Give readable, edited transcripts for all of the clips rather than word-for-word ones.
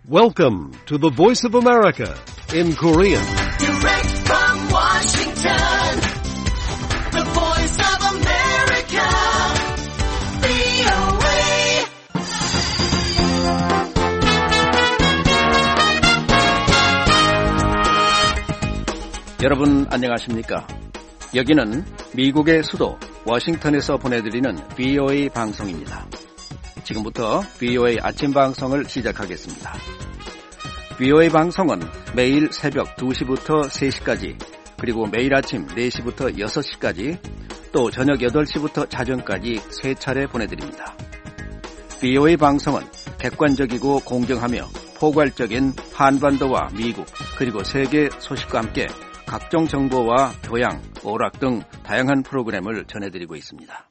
Welcome to the Voice of America in Korean. Direct from Washington, the Voice of America, VOA. 여러분 안녕하십니까? 여기는 미국의 수도 워싱턴에서 보내드리는 VOA 방송입니다. 지금부터 VOA 아침 방송을 시작하겠습니다. VOA 방송은 매일 새벽 2시부터 3시까지, 그리고 매일 아침 4시부터 6시까지, 또 저녁 8시부터 자정까지 3차례 보내드립니다. VOA 방송은 객관적이고 공정하며 포괄적인 한반도와 미국, 그리고 세계 소식과 함께 각종 정보와 교양, 오락 등 다양한 프로그램을 전해드리고 있습니다.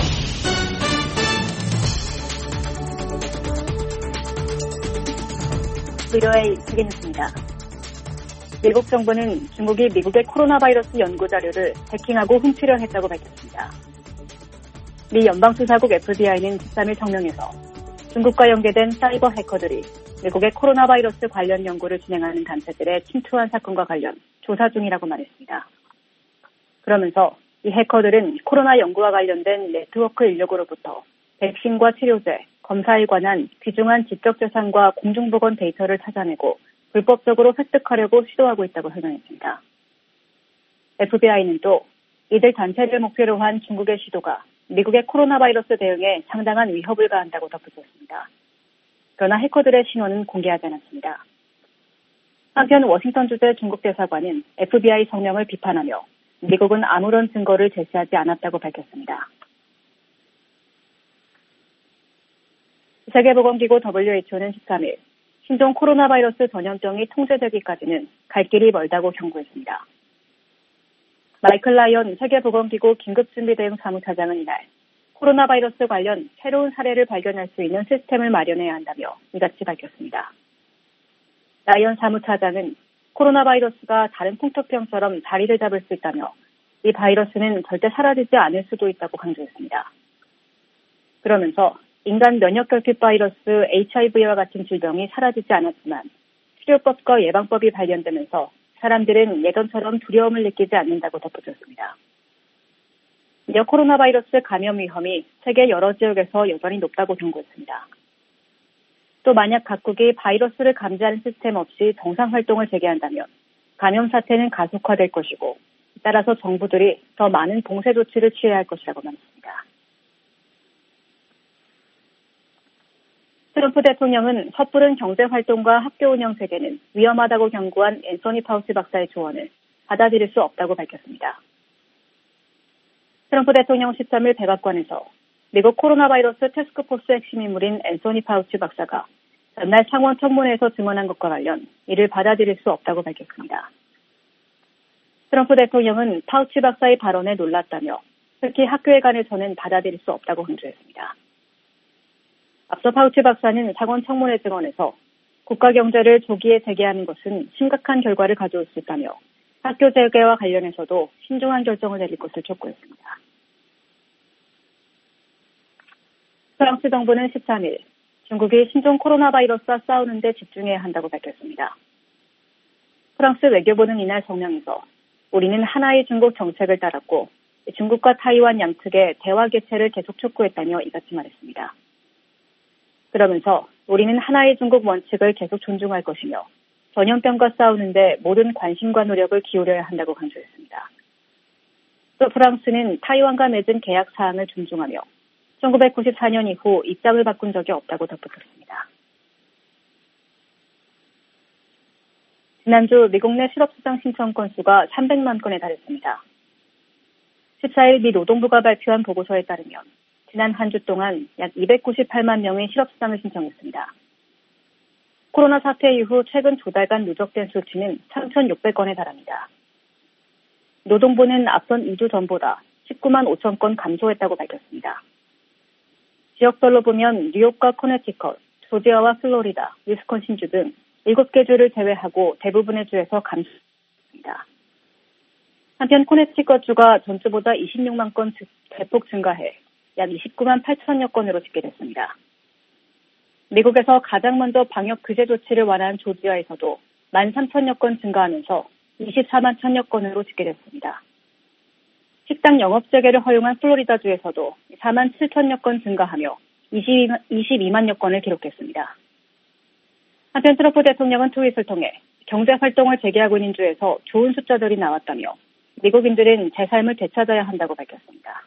VOA 세계뉴스입니다. 미국 정부는 중국이 미국의 코로나 바이러스 연구 자료를 해킹하고 훔치려 했다고 밝혔습니다. 미 연방수사국 FBI는 13일 성명에서 중국과 연계된 사이버 해커들이 미국의 코로나 바이러스 관련 연구를 진행하는 단체들에 침투한 사건과 관련 조사 중이라고 말했습니다. 그러면서 이 해커들은 코로나 연구와 관련된 네트워크 인력으로부터 백신과 치료제, 검사에 관한 귀중한 지적재산과 공중보건 데이터를 찾아내고 불법적으로 획득하려고 시도하고 있다고 설명했습니다. FBI는 또 이들 단체를 목표로 한 중국의 시도가 미국의 코로나 바이러스 대응에 상당한 위협을 가한다고 덧붙였습니다. 그러나 해커들의 신원은 공개하지 않았습니다. 한편 워싱턴 주재 중국 대사관은 FBI 성명을 비판하며 미국은 아무런 증거를 제시하지 않았다고 밝혔습니다. 세계보건기구 WHO는 13일 신종 코로나 바이러스 전염병이 통제되기까지는 갈 길이 멀다고 경고했습니다. 마이클 라이언 세계보건기구 긴급준비대응 사무차장은 이날 코로나 바이러스 관련 새로운 사례를 발견할 수 있는 시스템을 마련해야 한다며 이같이 밝혔습니다. 라이언 사무차장은 코로나 바이러스가 다른 풍토병처럼 자리를 잡을 수 있다며 이 바이러스는 절대 사라지지 않을 수도 있다고 강조했습니다. 그러면서 인간 면역결핍 바이러스 HIV와 같은 질병이 사라지지 않았지만 치료법과 예방법이 발견되면서 사람들은 예전처럼 두려움을 느끼지 않는다고 덧붙였습니다. 이어 코로나 바이러스 감염 위험이 세계 여러 지역에서 여전히 높다고 경고했습니다. 또 만약 각국이 바이러스를 감지하는 시스템 없이 정상 활동을 재개한다면 감염 사태는 가속화될 것이고 따라서 정부들이 더 많은 봉쇄 조치를 취해야 할 것이라고 말했습니다. 트럼프 대통령은 섣부른 경제활동과 학교 운영 체계는 위험하다고 경고한 앤소니 파우치 박사의 조언을 받아들일 수 없다고 밝혔습니다. 트럼프 대통령 13일 백악관에서 미국 코로나 바이러스 태스크포스 핵심 인물인 앤소니 파우치 박사가 전날 상원 청문회에서 증언한 것과 관련 이를 받아들일 수 없다고 밝혔습니다. 트럼프 대통령은 파우치 박사의 발언에 놀랐다며 특히 학교에 관해서는 받아들일 수 없다고 강조했습니다. 앞서 파우치 박사는 상원 청문회 증언에서 국가 경제를 조기에 재개하는 것은 심각한 결과를 가져올 수 있다며 학교 재개와 관련해서도 신중한 결정을 내릴 것을 촉구했습니다. 프랑스 정부는 13일 중국이 신종 코로나 바이러스와 싸우는 데 집중해야 한다고 밝혔습니다. 프랑스 외교부는 이날 성명에서 우리는 하나의 중국 정책을 따랐고 중국과 타이완 양측의 대화 개최를 계속 촉구했다며 이같이 말했습니다. 그러면서 우리는 하나의 중국 원칙을 계속 존중할 것이며 전염병과 싸우는데 모든 관심과 노력을 기울여야 한다고 강조했습니다. 또 프랑스는 타이완과 맺은 계약 사항을 존중하며 1994년 이후 입장을 바꾼 적이 없다고 덧붙였습니다. 지난주 미국 내 실업수당 신청 건수가 300만 건에 달했습니다. 14일 미 노동부가 발표한 보고서에 따르면 지난 한 주 동안 약 298만 명의 실업수당을 신청했습니다. 코로나 사태 이후 최근 두 달간 누적된 수치는 3,600건에 달합니다. 노동부는 앞선 2주 전보다 19만 5천 건 감소했다고 밝혔습니다. 지역별로 보면 뉴욕과 커네티컷, 조지아와 플로리다, 위스콘신주 등 7개 주를 제외하고 대부분의 주에서 감소했습니다. 한편 코네티컷주가 전주보다 26만 건 대폭 증가해 약 29만 8천여 건으로 집계됐습니다. 미국에서 가장 먼저 방역 규제 조치를 완화한 조지아에서도 13,000여 건 증가하면서 24만 1,000여 건으로 집계됐습니다. 식당 영업 재개를 허용한 플로리다주에서도 4만 7,000여 건 증가하며 22만여 건을 기록했습니다. 한편 트럼프 대통령은 트윗을 통해 경제 활동을 재개하고 있는 주에서 좋은 숫자들이 나왔다며 미국인들은 제 삶을 되찾아야 한다고 밝혔습니다.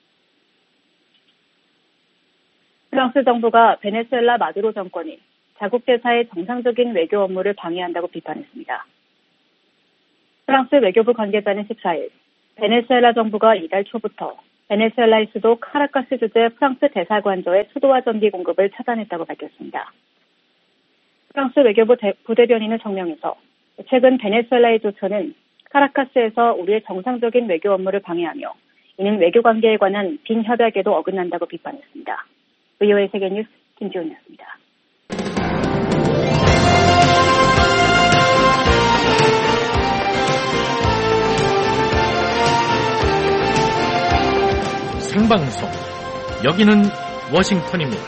프랑스 정부가 베네수엘라 마두로 정권이 자국 대사의 정상적인 외교 업무를 방해한다고 비판했습니다. 프랑스 외교부 관계자는 14일 베네수엘라 정부가 이달 초부터 베네수엘라의 수도 카라카스 주재 프랑스 대사관저의 수도와 전기 공급을 차단했다고 밝혔습니다. 프랑스 외교부 부대변인은 성명에서 최근 베네수엘라의 조처는 카라카스에서 우리의 정상적인 외교 업무를 방해하며 이는 외교 관계에 관한 빈 협약에도 어긋난다고 비판했습니다. VOA 세계뉴스 김지훈이었습니다. 생방송 여기는 워싱턴입니다.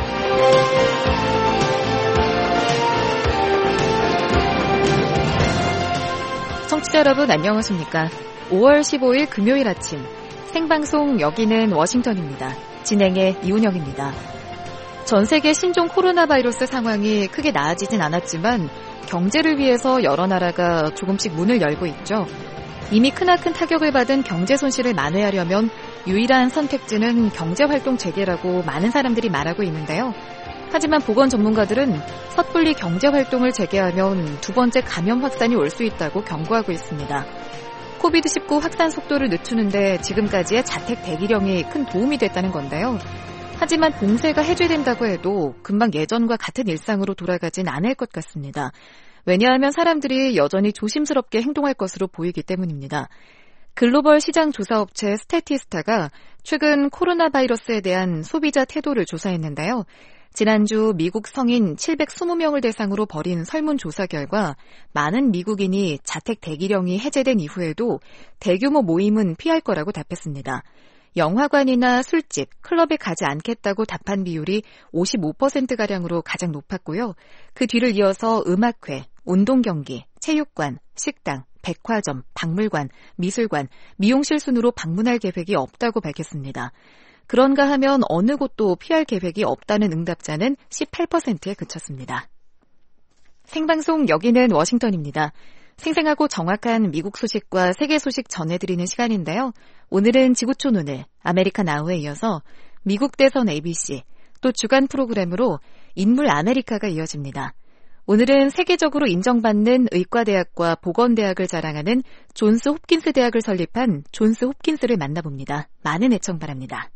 청취자 여러분 안녕하십니까? 5월 15일 금요일 아침 생방송 여기는 워싱턴입니다. 진행의 이운영입니다. 전 세계 신종 코로나 바이러스 상황이 크게 나아지진 않았지만 경제를 위해서 여러 나라가 조금씩 문을 열고 있죠. 이미 크나큰 타격을 받은 경제 손실을 만회하려면 유일한 선택지는 경제활동 재개라고 많은 사람들이 말하고 있는데요. 하지만 보건 전문가들은 섣불리 경제활동을 재개하면 두 번째 감염 확산이 올 수 있다고 경고하고 있습니다. 코비드-19 확산 속도를 늦추는데 지금까지의 자택 대기령이 큰 도움이 됐다는 건데요. 하지만 봉쇄가 해제된다고 해도 금방 예전과 같은 일상으로 돌아가진 않을 것 같습니다. 왜냐하면 사람들이 여전히 조심스럽게 행동할 것으로 보이기 때문입니다. 글로벌 시장 조사업체 스태티스타가 최근 코로나 바이러스에 대한 소비자 태도를 조사했는데요. 지난주 미국 성인 720명을 대상으로 벌인 설문조사 결과 많은 미국인이 자택 대기령이 해제된 이후에도 대규모 모임은 피할 거라고 답했습니다. 영화관이나 술집, 클럽에 가지 않겠다고 답한 비율이 55%가량으로 가장 높았고요. 그 뒤를 이어서 음악회, 운동경기, 체육관, 식당, 백화점, 박물관, 미술관, 미용실 순으로 방문할 계획이 없다고 밝혔습니다. 그런가 하면 어느 곳도 피할 계획이 없다는 응답자는 18%에 그쳤습니다. 생방송 여기는 워싱턴입니다. 생생하고 정확한 미국 소식과 세계 소식 전해드리는 시간인데요. 오늘은 지구촌 오늘, 아메리카 나우에 이어서 미국 대선 ABC, 또 주간 프로그램으로 인물 아메리카가 이어집니다. 오늘은 세계적으로 인정받는 의과대학과 보건대학을 자랑하는 존스 홉킨스 대학을 설립한 존스 홉킨스를 만나봅니다. 많은 애청 바랍니다.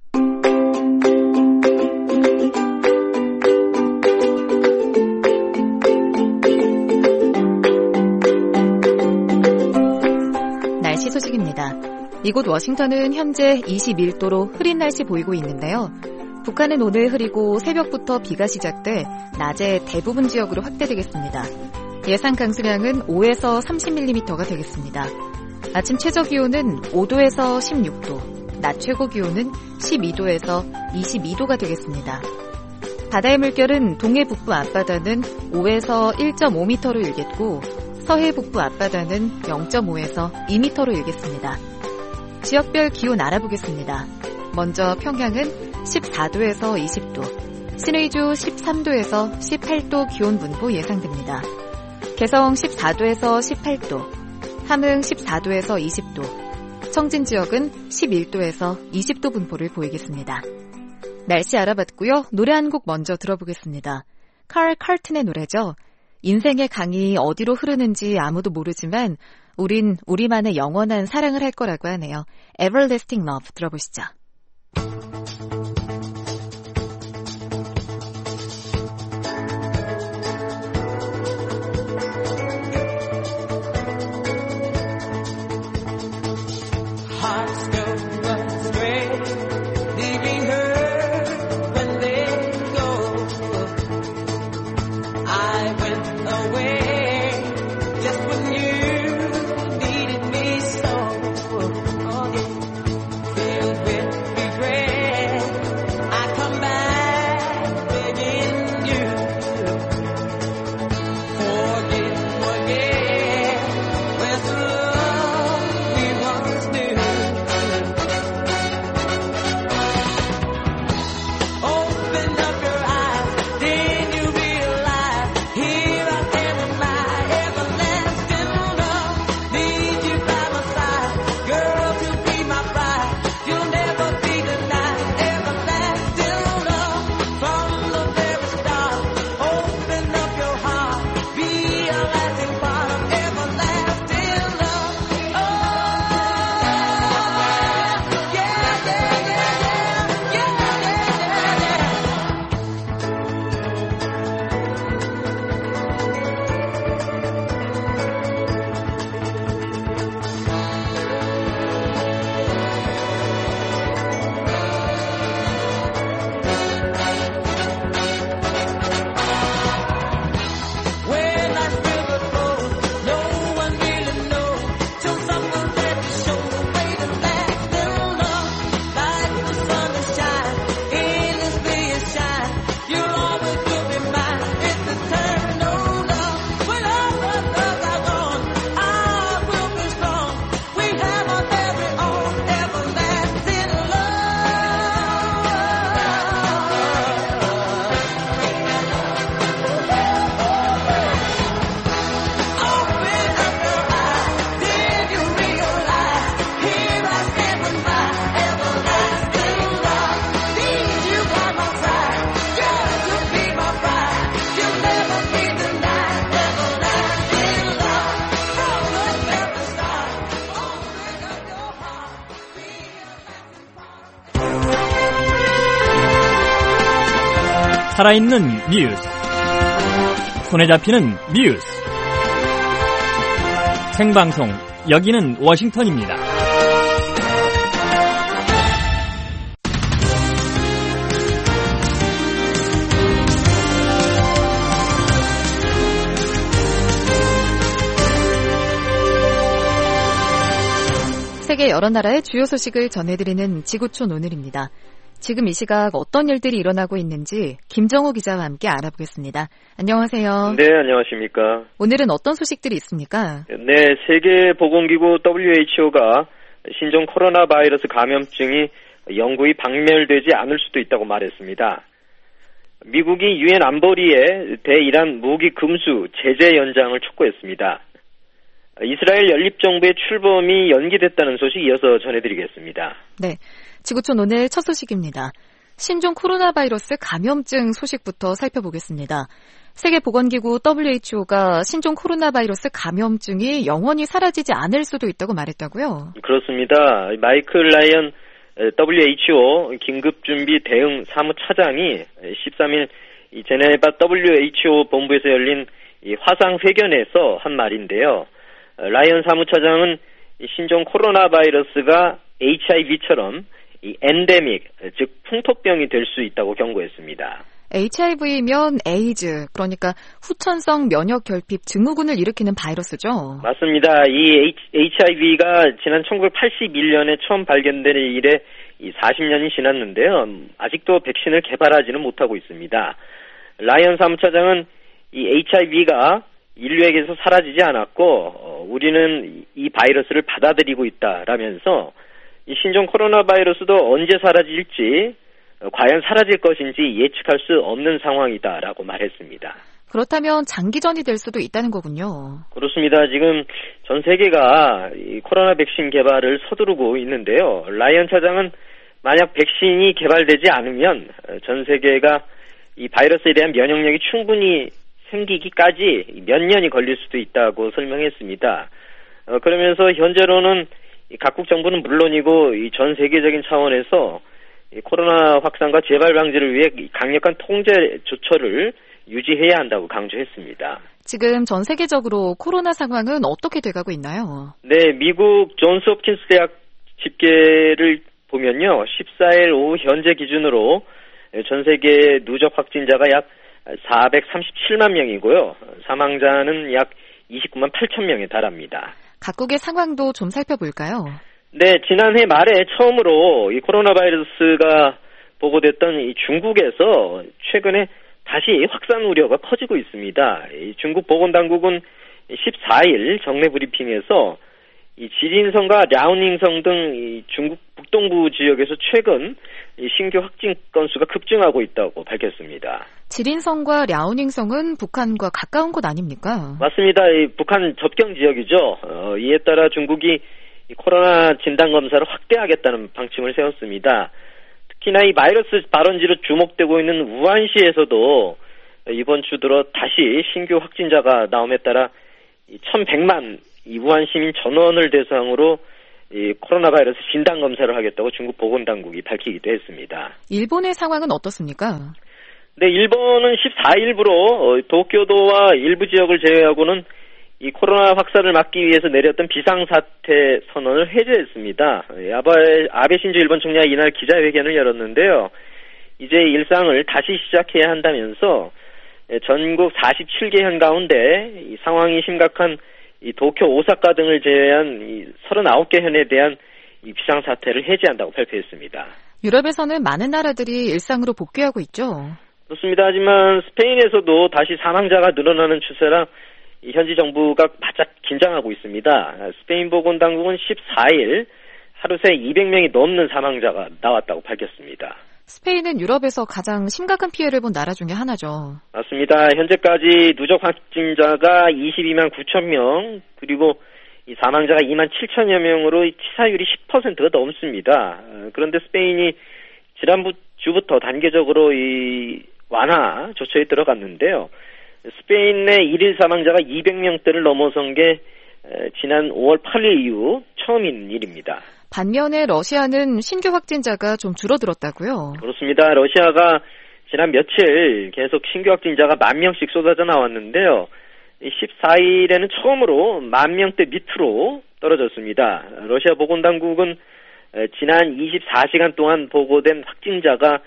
날씨 소식입니다. 이곳 워싱턴은 현재 21도로 흐린 날씨 보이고 있는데요. 북한은 오늘 흐리고 새벽부터 비가 시작돼 낮에 대부분 지역으로 확대되겠습니다. 예상 강수량은 5에서 30mm가 되겠습니다. 아침 최저 기온은 5도에서 16도, 낮 최고 기온은 12도에서 22도가 되겠습니다. 바다의 물결은 동해 북부 앞바다는 5에서 1.5m로 일겠고 서해 북부 앞바다는 0.5에서 2m로 일겠습니다. 지역별 기온 알아보겠습니다. 먼저 평양은 14도에서 20도, 신의주 13도에서 18도 기온 분포 예상됩니다. 개성 14도에서 18도, 함흥 14도에서 20도, 청진 지역은 11도에서 20도 분포를 보이겠습니다. 날씨 알아봤고요. 노래 한 곡 먼저 들어보겠습니다. 칼 칼튼의 노래죠. 인생의 강이 어디로 흐르는지 아무도 모르지만 우린 우리만의 영원한 사랑을 할 거라고 하네요. Everlasting Love 들어보시죠. Filled with regret. 살아있는 뉴스, 손에 잡히는 뉴스, 생방송 여기는 워싱턴입니다. 세계 여러 나라의 주요 소식을 전해드리는 지구촌 오늘입니다. 지금 이 시각 어떤 일들이 일어나고 있는지 김정호 기자와 함께 알아보겠습니다. 안녕하세요. 네, 안녕하십니까. 오늘은 어떤 소식들이 있습니까? 네, 세계보건기구 WHO가 신종 코로나 바이러스 감염증이 영구히 박멸되지 않을 수도 있다고 말했습니다. 미국이 유엔 안보리에 대이란 무기 금수 제재 연장을 촉구했습니다. 이스라엘 연립정부의 출범이 연기됐다는 소식 이어서 전해드리겠습니다. 네, 지구촌 오늘 첫 소식입니다. 신종 코로나 바이러스 감염증 소식부터 살펴보겠습니다. 세계보건기구 WHO가 신종 코로나 바이러스 감염증이 영원히 사라지지 않을 수도 있다고 말했다고요? 그렇습니다. 마이클 라이언 WHO 긴급준비 대응 사무차장이 13일 제네바 WHO 본부에서 열린 화상 회견에서 한 말인데요. 라이언 사무차장은 신종 코로나 바이러스가 HIV처럼 엔데믹, 즉 풍토병이 될 수 있다고 경고했습니다. HIV면 에이즈, 그러니까 후천성 면역 결핍 증후군을 일으키는 바이러스죠? 맞습니다. 이 HIV가 지난 1981년에 처음 발견된 이래 40년이 지났는데요. 아직도 백신을 개발하지는 못하고 있습니다. 라이언 사무차장은 이 HIV가 인류에게서 사라지지 않았고 우리는 이 바이러스를 받아들이고 있다라면서 이 신종 코로나 바이러스도 언제 사라질지 과연 사라질 것인지 예측할 수 없는 상황이다라고 말했습니다. 그렇다면 장기전이 될 수도 있다는 거군요. 그렇습니다. 지금 전 세계가 이 코로나 백신 개발을 서두르고 있는데요. 라이언 차장은 만약 백신이 개발되지 않으면 전 세계가 이 바이러스에 대한 면역력이 충분히 생기기까지 몇 년이 걸릴 수도 있다고 설명했습니다. 그러면서 현재로는 각국 정부는 물론이고 이 전 세계적인 차원에서 이 코로나 확산과 재발 방지를 위해 강력한 통제 조처를 유지해야 한다고 강조했습니다. 지금 전 세계적으로 코로나 상황은 어떻게 돼가고 있나요? 네, 미국 존스 홉킨스 대학 집계를 보면요. 14일 오후 현재 기준으로 전 세계 누적 확진자가 약 437만 명이고요. 사망자는 약 29만 8천 명에 달합니다. 각국의 상황도 좀 살펴볼까요? 네, 지난해 말에 처음으로 이 코로나 바이러스가 보고됐던 이 중국에서 최근에 다시 확산 우려가 커지고 있습니다. 이 중국 보건당국은 14일 정례 브리핑에서 이 지린성과 랴오닝성 등 이 중국 북동부 지역에서 최근 이 신규 확진 건수가 급증하고 있다고 밝혔습니다. 지린성과 랴오닝성은 북한과 가까운 곳 아닙니까? 맞습니다. 이 북한 접경 지역이죠. 이에 따라 중국이 이 코로나 진단 검사를 확대하겠다는 방침을 세웠습니다. 특히나 이 바이러스 발원지로 주목되고 있는 우한시에서도 이번 주 들어 다시 신규 확진자가 나옴에 따라 1,100만 이 우한 시민 전원을 대상으로 이 코로나 바이러스 진단 검사를 하겠다고 중국 보건당국이 밝히기도 했습니다. 일본의 상황은 어떻습니까? 네, 일본은 14일부로 도쿄도와 일부 지역을 제외하고는 이 코로나 확산을 막기 위해서 내렸던 비상사태 선언을 해제했습니다. 아베 신조 일본 총리가 이날 기자회견을 열었는데요. 이제 일상을 다시 시작해야 한다면서 전국 47개 현 가운데 이 상황이 심각한 이 도쿄, 오사카 등을 제외한 이 39개 현에 대한 이 비상사태를 해제한다고 발표했습니다. 유럽에서는 많은 나라들이 일상으로 복귀하고 있죠. 그렇습니다. 하지만 스페인에서도 다시 사망자가 늘어나는 추세라 현지 정부가 바짝 긴장하고 있습니다. 스페인 보건당국은 14일 하루 새 200명이 넘는 사망자가 나왔다고 밝혔습니다. 스페인은 유럽에서 가장 심각한 피해를 본 나라 중에 하나죠. 맞습니다. 현재까지 누적 확진자가 22만 9천 명, 그리고 이 사망자가 2만 7천여 명으로 치사율이 10%가 넘습니다. 그런데 스페인이 지난주 주부터 단계적으로 이 완화 조처에 들어갔는데요. 스페인 내 1일 사망자가 200명대를 넘어선 게 지난 5월 8일 이후 처음인 일입니다. 반면에 러시아는 신규 확진자가 좀 줄어들었다고요? 그렇습니다. 러시아가 지난 며칠 계속 신규 확진자가 10,000명씩 쏟아져 나왔는데요. 14일에는 처음으로 10,000명대 밑으로 떨어졌습니다. 러시아 보건당국은 지난 24시간 동안 보고된 확진자가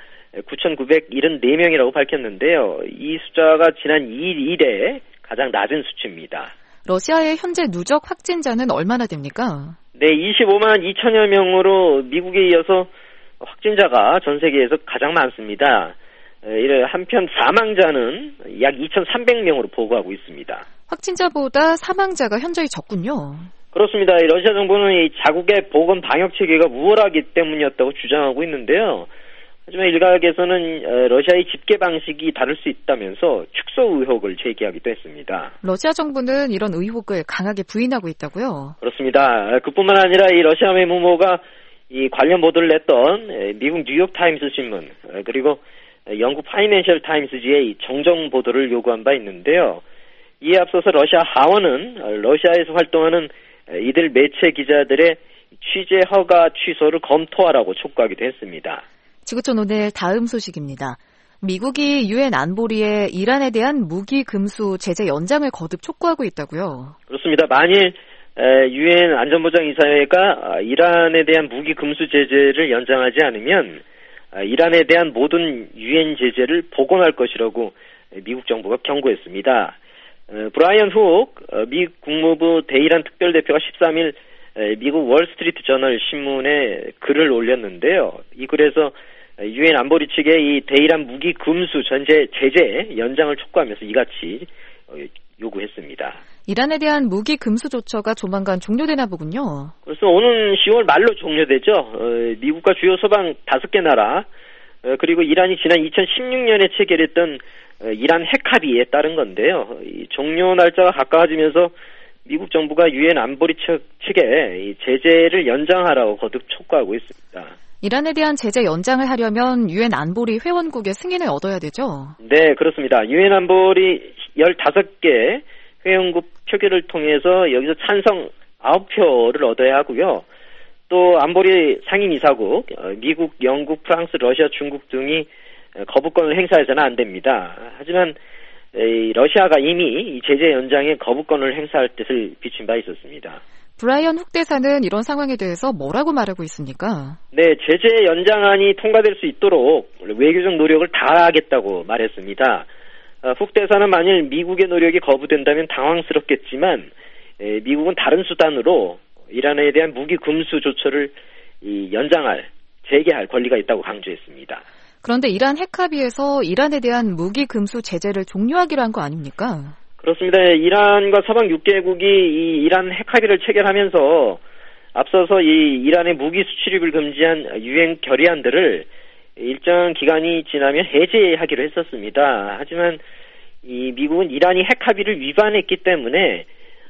9,974명이라고 밝혔는데요. 이 숫자가 지난 2일 이래 가장 낮은 수치입니다. 러시아의 현재 누적 확진자는 얼마나 됩니까? 네, 25만 2천여 명으로 미국에 이어서 확진자가 전 세계에서 가장 많습니다. 한편 사망자는 약 2,300명으로 보고하고 있습니다. 확진자보다 사망자가 현저히 적군요. 그렇습니다. 러시아 정부는 이 자국의 보건 방역 체계가 우월하기 때문이었다고 주장하고 있는데요. 하지만 일각에서는 러시아의 집계 방식이 다를 수 있다면서 축소 의혹을 제기하기도 했습니다. 러시아 정부는 이런 의혹을 강하게 부인하고 있다고요? 그렇습니다. 그뿐만 아니라 이 러시아 외무모가 이 관련 보도를 냈던 미국 뉴욕타임스 신문 그리고 영국 파이낸셜 타임스지의 정정 보도를 요구한 바 있는데요. 이에 앞서서 러시아 하원은 러시아에서 활동하는 이들 매체 기자들의 취재 허가 취소를 검토하라고 촉구하기도 했습니다. 지구촌 오늘 다음 소식입니다. 미국이 유엔 안보리에 이란에 대한 무기 금수 제재 연장을 거듭 촉구하고 있다고요? 그렇습니다. 만일 유엔 안전보장이사회가 이란에 대한 무기 금수 제재를 연장하지 않으면 이란에 대한 모든 유엔 제재를 복원할 것이라고 미국 정부가 경고했습니다. 브라이언 훅 미 국무부 대이란 특별대표가 13일 미국 월스트리트 저널 신문에 글을 올렸는데요. 이 글에서 유엔 안보리 측의 이 대이란 무기 금수 전제 제재 연장을 촉구하면서 이같이 요구했습니다. 이란에 대한 무기 금수 조처가 조만간 종료되나 보군요. 그래서 오는 10월 말로 종료되죠. 미국과 주요 서방 5개 나라 그리고 이란이 지난 2016년에 체결했던 이란 핵 합의에 따른 건데요. 이 종료 날짜가 가까워지면서 미국 정부가 유엔 안보리 측에 이 제재를 연장하라고 거듭 촉구하고 있습니다. 이란에 대한 제재 연장을 하려면 유엔 안보리 회원국의 승인을 얻어야 되죠? 네, 그렇습니다. 유엔 안보리 15개 회원국 표결을 통해서 여기서 찬성 9표를 얻어야 하고요. 또 안보리 상임이사국, 미국, 영국, 프랑스, 러시아, 중국 등이 거부권을 행사해서는 안 됩니다. 하지만 러시아가 이미 이 제재 연장에 거부권을 행사할 뜻을 비친 바 있었습니다. 브라이언 훅 대사는 이런 상황에 대해서 뭐라고 말하고 있습니까? 네, 제재 연장안이 통과될 수 있도록 외교적 노력을 다하겠다고 말했습니다. 훅 대사는 만일 미국의 노력이 거부된다면 당황스럽겠지만 미국은 다른 수단으로 이란에 대한 무기 금수 조처를 재개할 권리가 있다고 강조했습니다. 그런데 이란 핵 합의에서 이란에 대한 무기 금수 제재를 종료하기로 한 거 아닙니까? 그렇습니다. 이란과 서방 6개국이 이 이란 핵 합의를 체결하면서 앞서서 이 이란의 무기 수출입을 금지한 유엔 결의안들을 일정 기간이 지나면 해제하기로 했었습니다. 하지만 이 미국은 이란이 핵 합의를 위반했기 때문에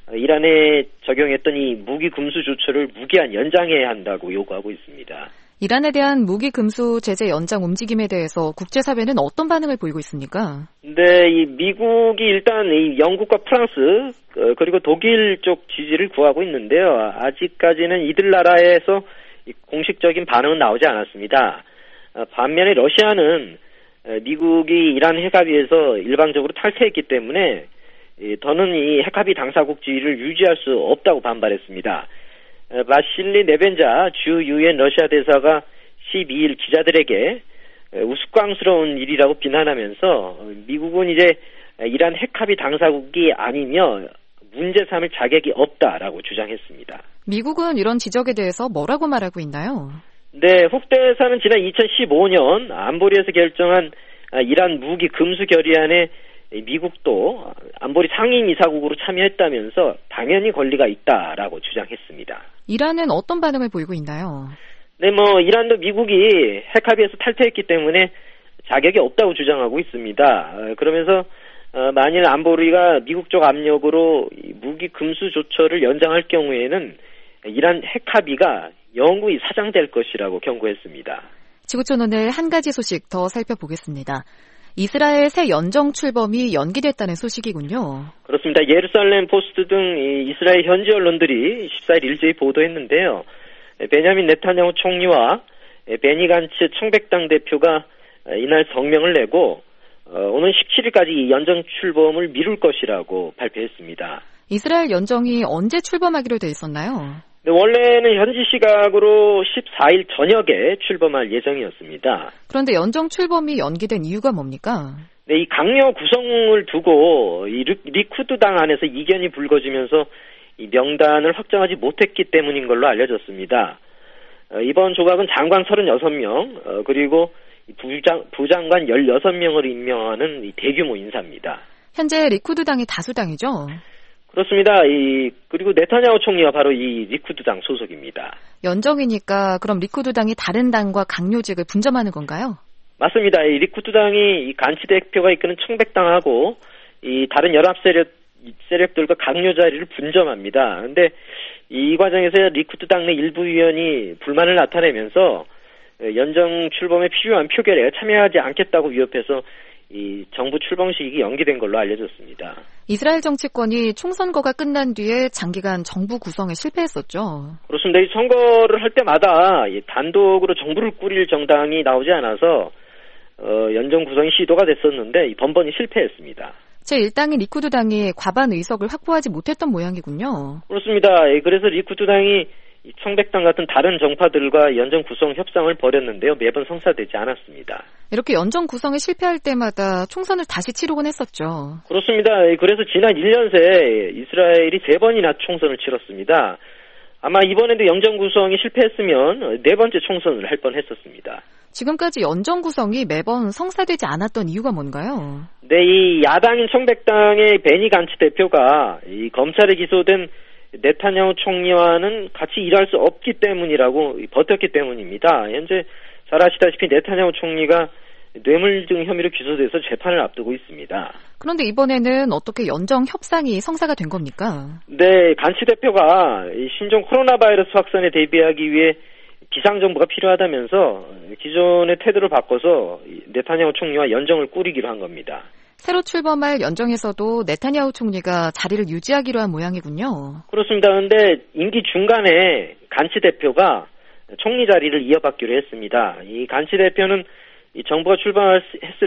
이란에 적용했던 이 무기 금수 조처를 무기한 연장해야 한다고 요구하고 있습니다. 이란에 대한 무기 금수 제재 연장 움직임에 대해서 국제사회는 어떤 반응을 보이고 있습니까? 네, 이 미국이 일단 이 영국과 프랑스 그리고 독일 쪽 지지를 구하고 있는데요. 아직까지는 이들 나라에서 공식적인 반응은 나오지 않았습니다. 반면에 러시아는 미국이 이란 핵합의에서 일방적으로 탈퇴했기 때문에 더는 이 핵합의 당사국 지위를 유지할 수 없다고 반발했습니다. 바실리 네벤자 주 유엔 러시아 대사가 12일 기자들에게 우스꽝스러운 일이라고 비난하면서 미국은 이제 이란 핵합의 당사국이 아니며 문제 삼을 자격이 없다라고 주장했습니다. 미국은 이런 지적에 대해서 뭐라고 말하고 있나요? 네, 훅 대사는 지난 2015년 안보리에서 결정한 이란 무기 금수 결의안에 미국도 안보리 상임이사국으로 참여했다면서 당연히 권리가 있다라고 주장했습니다. 이란은 어떤 반응을 보이고 있나요? 네, 이란도 미국이 핵합의에서 탈퇴했기 때문에 자격이 없다고 주장하고 있습니다. 그러면서 만일 안보리가 미국 쪽 압력으로 무기 금수 조처를 연장할 경우에는 이란 핵합의가 영구히 사장될 것이라고 경고했습니다. 지구촌 오늘 한 가지 소식 더 살펴보겠습니다. 이스라엘 새 연정 출범이 연기됐다는 소식이군요. 그렇습니다. 예루살렘 포스트 등 이스라엘 현지 언론들이 14일 일제히 보도했는데요. 베냐민 네타냐후 총리와 베니 간츠 청백당 대표가 이날 성명을 내고 오는 17일까지 이 연정 출범을 미룰 것이라고 발표했습니다. 이스라엘 연정이 언제 출범하기로 돼 있었나요? 네, 원래는 현지 시각으로 14일 저녁에 출범할 예정이었습니다. 그런데 연정 출범이 연기된 이유가 뭡니까? 네, 이 강요 구성을 두고 이 리쿠드당 안에서 이견이 불거지면서 이 명단을 확정하지 못했기 때문인 걸로 알려졌습니다. 이번 조각은 장관 36명 그리고 부장관 16명을 임명하는 이 대규모 인사입니다. 현재 리쿠드당이 다수당이죠? 그렇습니다. 그리고 네타냐후 총리가 바로 이 리쿠드당 소속입니다. 연정이니까 그럼 리쿠드당이 다른 당과 강요직을 분점하는 건가요? 맞습니다. 이 리쿠드당이 이 간치 대표가 이끄는 청백당하고 이 다른 연합 세력들과 강요 자리를 분점합니다. 그런데 이 과정에서 리쿠드당 내 일부 의원이 불만을 나타내면서 연정 출범에 필요한 표결에 참여하지 않겠다고 위협해서 이 정부 출범 시기가 연기된 걸로 알려졌습니다. 이스라엘 정치권이 총선거가 끝난 뒤에 장기간 정부 구성에 실패했었죠. 그렇습니다. 이 선거를 할 때마다 단독으로 정부를 꾸릴 정당이 나오지 않아서 연정 구성이 시도가 됐었는데 번번이 실패했습니다. 제1당인 리쿠드당이 과반 의석을 확보하지 못했던 모양이군요. 그렇습니다. 그래서 리쿠드당이 청백당 같은 다른 정파들과 연정 구성 협상을 벌였는데요. 매번 성사되지 않았습니다. 이렇게 연정 구성에 실패할 때마다 총선을 다시 치르곤 했었죠. 그렇습니다. 그래서 지난 1년 새 이스라엘이 3번이나 총선을 치렀습니다. 아마 이번에도 연정 구성이 실패했으면 4번째 총선을 할 뻔했었습니다. 지금까지 연정 구성이 매번 성사되지 않았던 이유가 뭔가요? 네, 이 야당인 청백당의 베니 간츠 대표가 이 검찰에 기소된 네타냐후 총리와는 같이 일할 수 없기 때문이라고 버텼기 때문입니다. 현재 잘 아시다시피 네타냐후 총리가 뇌물 등 혐의로 기소돼서 재판을 앞두고 있습니다. 그런데 이번에는 어떻게 연정 협상이 성사가 된 겁니까? 네, 간츠 대표가 신종 코로나 바이러스 확산에 대비하기 위해 비상정부가 필요하다면서 기존의 태도를 바꿔서 네타냐후 총리와 연정을 꾸리기로 한 겁니다. 새로 출범할 연정에서도 네타냐후 총리가 자리를 유지하기로 한 모양이군요. 그렇습니다. 그런데 임기 중간에 간츠 대표가 총리 자리를 이어받기로 했습니다. 이 간츠 대표는 이 정부가 출범할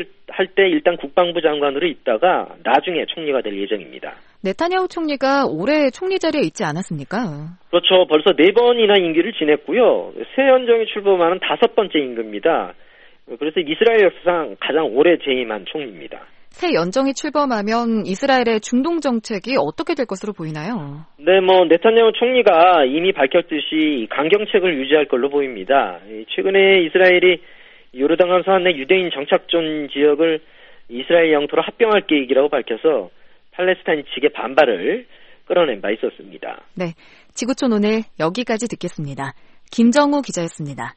때 일단 국방부 장관으로 있다가 나중에 총리가 될 예정입니다. 네타냐후 총리가 올해 총리 자리에 있지 않았습니까? 그렇죠. 벌써 4번이나 임기를 지냈고요. 새 연정이 출범하는 5번째 임기입니다. 그래서 이스라엘 역사상 가장 오래 재임한 총리입니다. 새 연정이 출범하면 이스라엘의 중동 정책이 어떻게 될 것으로 보이나요? 네, 네타냐후 총리가 이미 밝혔듯이 강경책을 유지할 걸로 보입니다. 최근에 이스라엘이 요르단강 서안 내 유대인 정착존 지역을 이스라엘 영토로 합병할 계획이라고 밝혀서 팔레스타인 측의 반발을 끌어낸 바 있었습니다. 네, 지구촌 오늘 여기까지 듣겠습니다. 김정우 기자였습니다.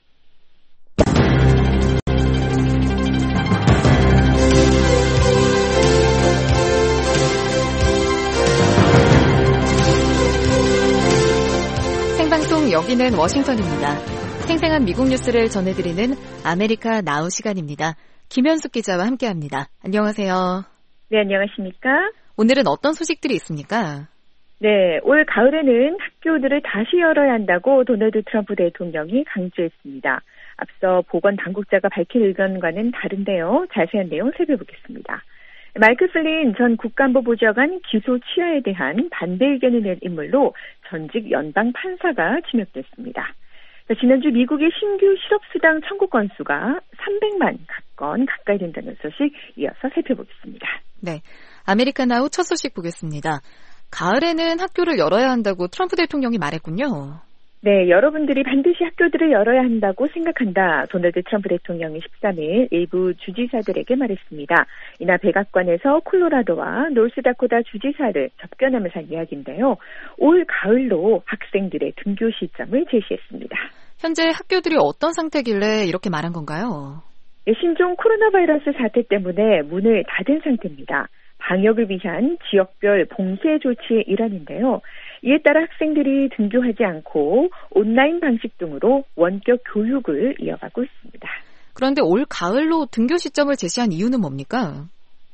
생방송 여기는 워싱턴입니다. 생생한 미국 뉴스를 전해드리는 아메리카 나우 시간입니다. 김현숙 기자와 함께합니다. 안녕하세요. 네, 안녕하십니까? 오늘은 어떤 소식들이 있습니까? 네, 올 가을에는 학교들을 다시 열어야 한다고 도널드 트럼프 대통령이 강조했습니다. 앞서 보건당국자가 밝힌 의견과는 다른데요. 자세한 내용 살펴보겠습니다. 마이클 플린 전 국가안보 보좌관 기소 취하에 대한 반대 의견을 낸 인물로 전직 연방 판사가 지명됐습니다. 지난주 미국의 신규 실업수당 청구 건수가 300만 건 가까이 된다는 소식 이어서 살펴보겠습니다. 네, 아메리카 나우 첫 소식 보겠습니다. 가을에는 학교를 열어야 한다고 트럼프 대통령이 말했군요. 네, 여러분들이 반드시 학교들을 열어야 한다고 생각한다. 도널드 트럼프 대통령이 13일 일부 주지사들에게 말했습니다. 이날 백악관에서 콜로라도와 노스다코타 주지사를 접견하면서 한 이야기인데요. 올 가을로 학생들의 등교 시점을 제시했습니다. 현재 학교들이 어떤 상태길래 이렇게 말한 건가요? 신종 코로나 바이러스 사태 때문에 문을 닫은 상태입니다. 방역을 위한 지역별 봉쇄 조치의 일환인데요. 이에 따라 학생들이 등교하지 않고 온라인 방식 등으로 원격 교육을 이어가고 있습니다. 그런데 올 가을로 등교 시점을 제시한 이유는 뭡니까?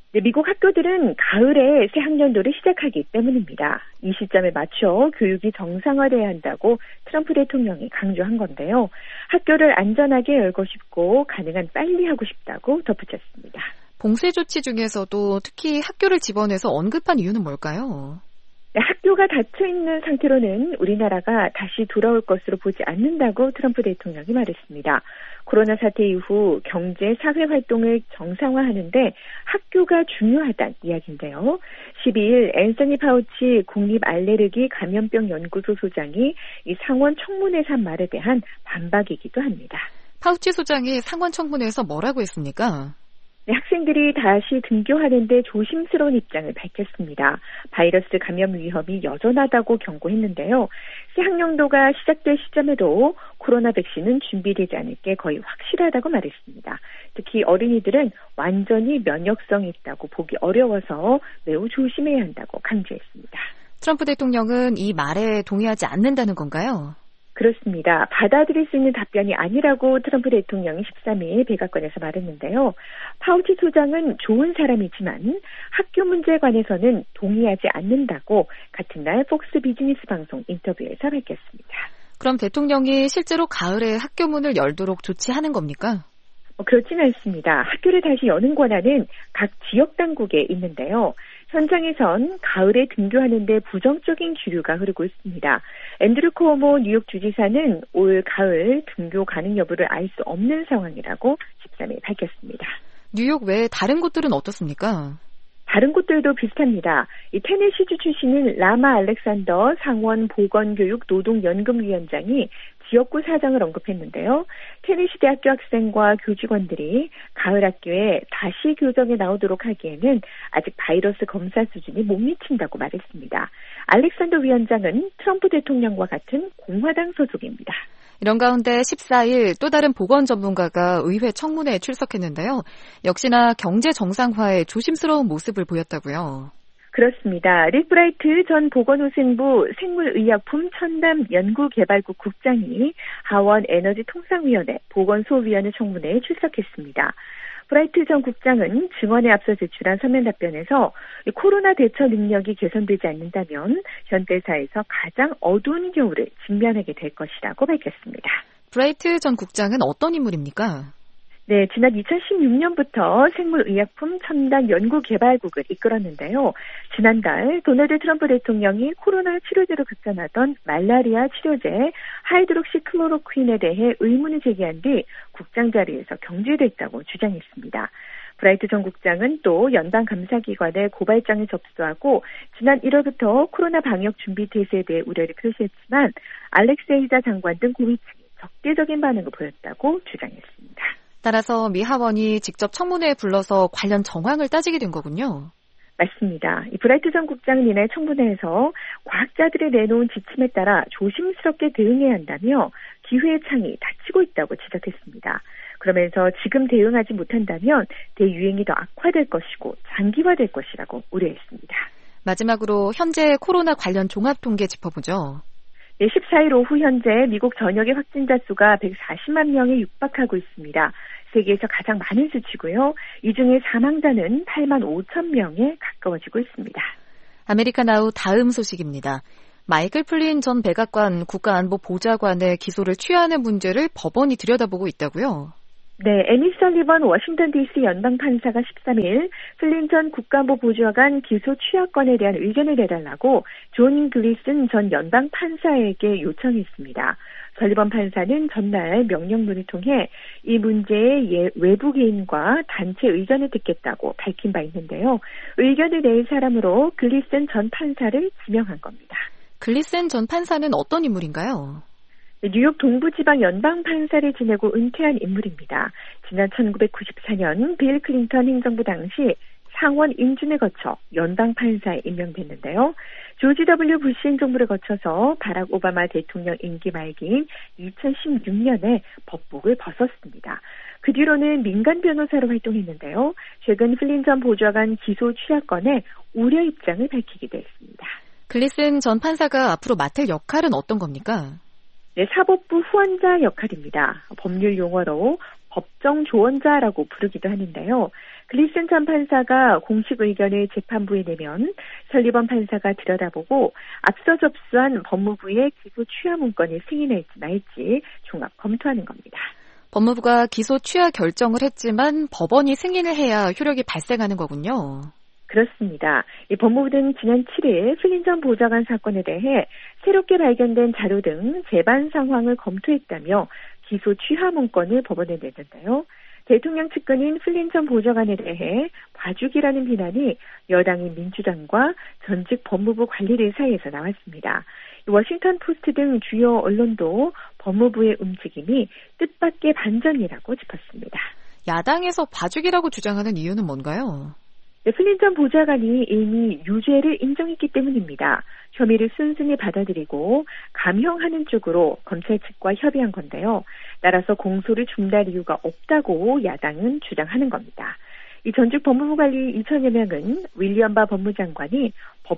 네, 미국 학교들은 가을에 새 학년도를 시작하기 때문입니다. 이 시점에 맞춰 교육이 정상화돼야 한다고 트럼프 대통령이 강조한 건데요. 학교를 안전하게 열고 싶고 가능한 빨리 하고 싶다고 덧붙였습니다. 봉쇄 조치 중에서도 특히 학교를 집어내서 언급한 이유는 뭘까요? 네, 학교가 닫혀있는 상태로는 우리나라가 다시 돌아올 것으로 보지 않는다고 트럼프 대통령이 말했습니다. 코로나 사태 이후 경제, 사회 활동을 정상화하는데 학교가 중요하다는 이야기인데요. 12일 앤서니 파우치 국립알레르기 감염병 연구소 소장이 이 상원 청문회에서 한 말에 대한 반박이기도 합니다. 파우치 소장이 상원 청문회에서 뭐라고 했습니까? 네, 학생들이 다시 등교하는데 조심스러운 입장을 밝혔습니다. 바이러스 감염 위험이 여전하다고 경고했는데요. 새 학년도가 시작될 시점에도 코로나 백신은 준비되지 않을 게 거의 확실하다고 말했습니다. 특히 어린이들은 완전히 면역성이 있다고 보기 어려워서 매우 조심해야 한다고 강조했습니다. 트럼프 대통령은 이 말에 동의하지 않는다는 건가요? 그렇습니다. 받아들일 수 있는 답변이 아니라고 트럼프 대통령이 13일 백악관에서 말했는데요. 파우치 소장은 좋은 사람이지만 학교 문제에 관해서는 동의하지 않는다고 같은 날 폭스 비즈니스 방송 인터뷰에서 밝혔습니다. 그럼 대통령이 실제로 가을에 학교 문을 열도록 조치하는 겁니까? 그렇지는 않습니다. 학교를 다시 여는 권한은 각 지역 당국에 있는데요. 현장에선 가을에 등교하는데 부정적인 기류가 흐르고 있습니다. 앤드류 쿠오모 뉴욕 주지사는 올 가을 등교 가능 여부를 알 수 없는 상황이라고 13일 밝혔습니다. 뉴욕 외에 다른 곳들은 어떻습니까? 다른 곳들도 비슷합니다. 이 테네시주 출신인 라마 알렉산더 상원 보건교육 노동연금위원장이 지역구 사정을 언급했는데요. 테네시 대학교 학생과 교직원들이 가을 학교에 다시 교정에 나오도록 하기에는 아직 바이러스 검사 수준이 못 미친다고 말했습니다. 알렉산더 위원장은 트럼프 대통령과 같은 공화당 소속입니다. 이런 가운데 14일 또 다른 보건 전문가가 의회 청문회에 출석했는데요. 역시나 경제 정상화에 조심스러운 모습을 보였다고요. 그렇습니다. 릭 브라이트 전 보건후생부 생물의약품 첨단 연구개발국 국장이 하원 에너지통상위원회 보건소위원회 청문회에 출석했습니다. 브라이트 전 국장은 증언에 앞서 제출한 서면 답변에서 코로나 대처 능력이 개선되지 않는다면 현대사에서 가장 어두운 겨울을 직면하게 될 것이라고 밝혔습니다. 브라이트 전 국장은 어떤 인물입니까? 네, 지난 2016년부터 생물의약품 첨단 연구개발국을 이끌었는데요. 지난달 도널드 트럼프 대통령이 코로나 치료제로 급전하던 말라리아 치료제 하이드록시클로로퀸에 대해 의문을 제기한 뒤 국장 자리에서 경질됐다고 주장했습니다. 브라이트 전 국장은 또 연방 감사기관에 고발장을 접수하고 지난 1월부터 코로나 방역 준비 태세에 대해 우려를 표시했지만 알렉세이자 장관 등 고위층이 적대적인 반응을 보였다고 주장했습니다. 따라서 미 하원이 직접 청문회에 불러서 관련 정황을 따지게 된 거군요. 맞습니다. 이 브라이트 전 국장은 이날 청문회에서 과학자들이 내놓은 지침에 따라 조심스럽게 대응해야 한다며 기회의 창이 닫히고 있다고 지적했습니다. 그러면서 지금 대응하지 못한다면 대유행이 더 악화될 것이고 장기화될 것이라고 우려했습니다. 마지막으로 현재 코로나 관련 종합통계 짚어보죠. 14일 오후 현재 미국 전역의 확진자 수가 140만 명에 육박하고 있습니다. 세계에서 가장 많은 수치고요. 이 중에 사망자는 8만 5천 명에 가까워지고 있습니다. 아메리카나우 다음 소식입니다. 마이클 플린 전 백악관 국가안보보좌관의 기소를 취하하는 문제를 법원이 들여다보고 있다고요? 네, 에미 설리번 워싱턴 DC 연방판사가 13일 플린 전 국가안보보좌관 기소 취하권에 대한 의견을 내달라고 존 글리슨 전 연방판사에게 요청했습니다. 설리번 판사는 전날 명령문을 통해 이 문제의 외부 개인과 단체 의견을 듣겠다고 밝힌 바 있는데요. 의견을 낼 사람으로 글리슨 전 판사를 지명한 겁니다. 글리슨 전 판사는 어떤 인물인가요? 뉴욕 동부지방 연방판사를 지내고 은퇴한 인물입니다. 지난 1994년 빌 클린턴 행정부 당시 상원 인준을 거쳐 연방판사에 임명됐는데요. 조지 W. 부시 행정부를 거쳐서 바락 오바마 대통령 임기 말기인 2016년에 법복을 벗었습니다. 그 뒤로는 민간 변호사로 활동했는데요. 최근 플린 전 보좌관 기소 취하권에 우려 입장을 밝히기도 했습니다. 글리슨 전 판사가 앞으로 맡을 역할은 어떤 겁니까? 네, 사법부 후원자 역할입니다. 법률 용어로 법정 조언자라고 부르기도 하는데요. 글리슨 전 판사가 공식 의견을 재판부에 내면 설리번 판사가 들여다보고 앞서 접수한 법무부의 기소 취하 문건을 승인할지 말지 종합 검토하는 겁니다. 법무부가 기소 취하 결정을 했지만 법원이 승인을 해야 효력이 발생하는 거군요. 그렇습니다. 이 법무부는 지난 7일 플린 전 보좌관 사건에 대해 새롭게 발견된 자료 등 재반 상황을 검토했다며 기소 취하 문건을 법원에 내는데요. 대통령 측근인 플린 전 보좌관에 대해 봐주기라는 비난이 여당인 민주당과 전직 법무부 관리들 사이에서 나왔습니다. 워싱턴 포스트 등 주요 언론도 법무부의 움직임이 뜻밖의 반전이라고 짚었습니다. 야당에서 봐주기라고 주장하는 이유는 뭔가요? 플린 전 보좌관이 이미 유죄를 인정했기 때문입니다. 혐의를 순순히 받아들이고 감형하는 쪽으로 검찰 측과 협의한 건데요. 따라서 공소를 중단할 이유가 없다고 야당은 주장하는 겁니다. 이 전직 법무부 관리 2천여 명은 윌리엄 바 법무장관이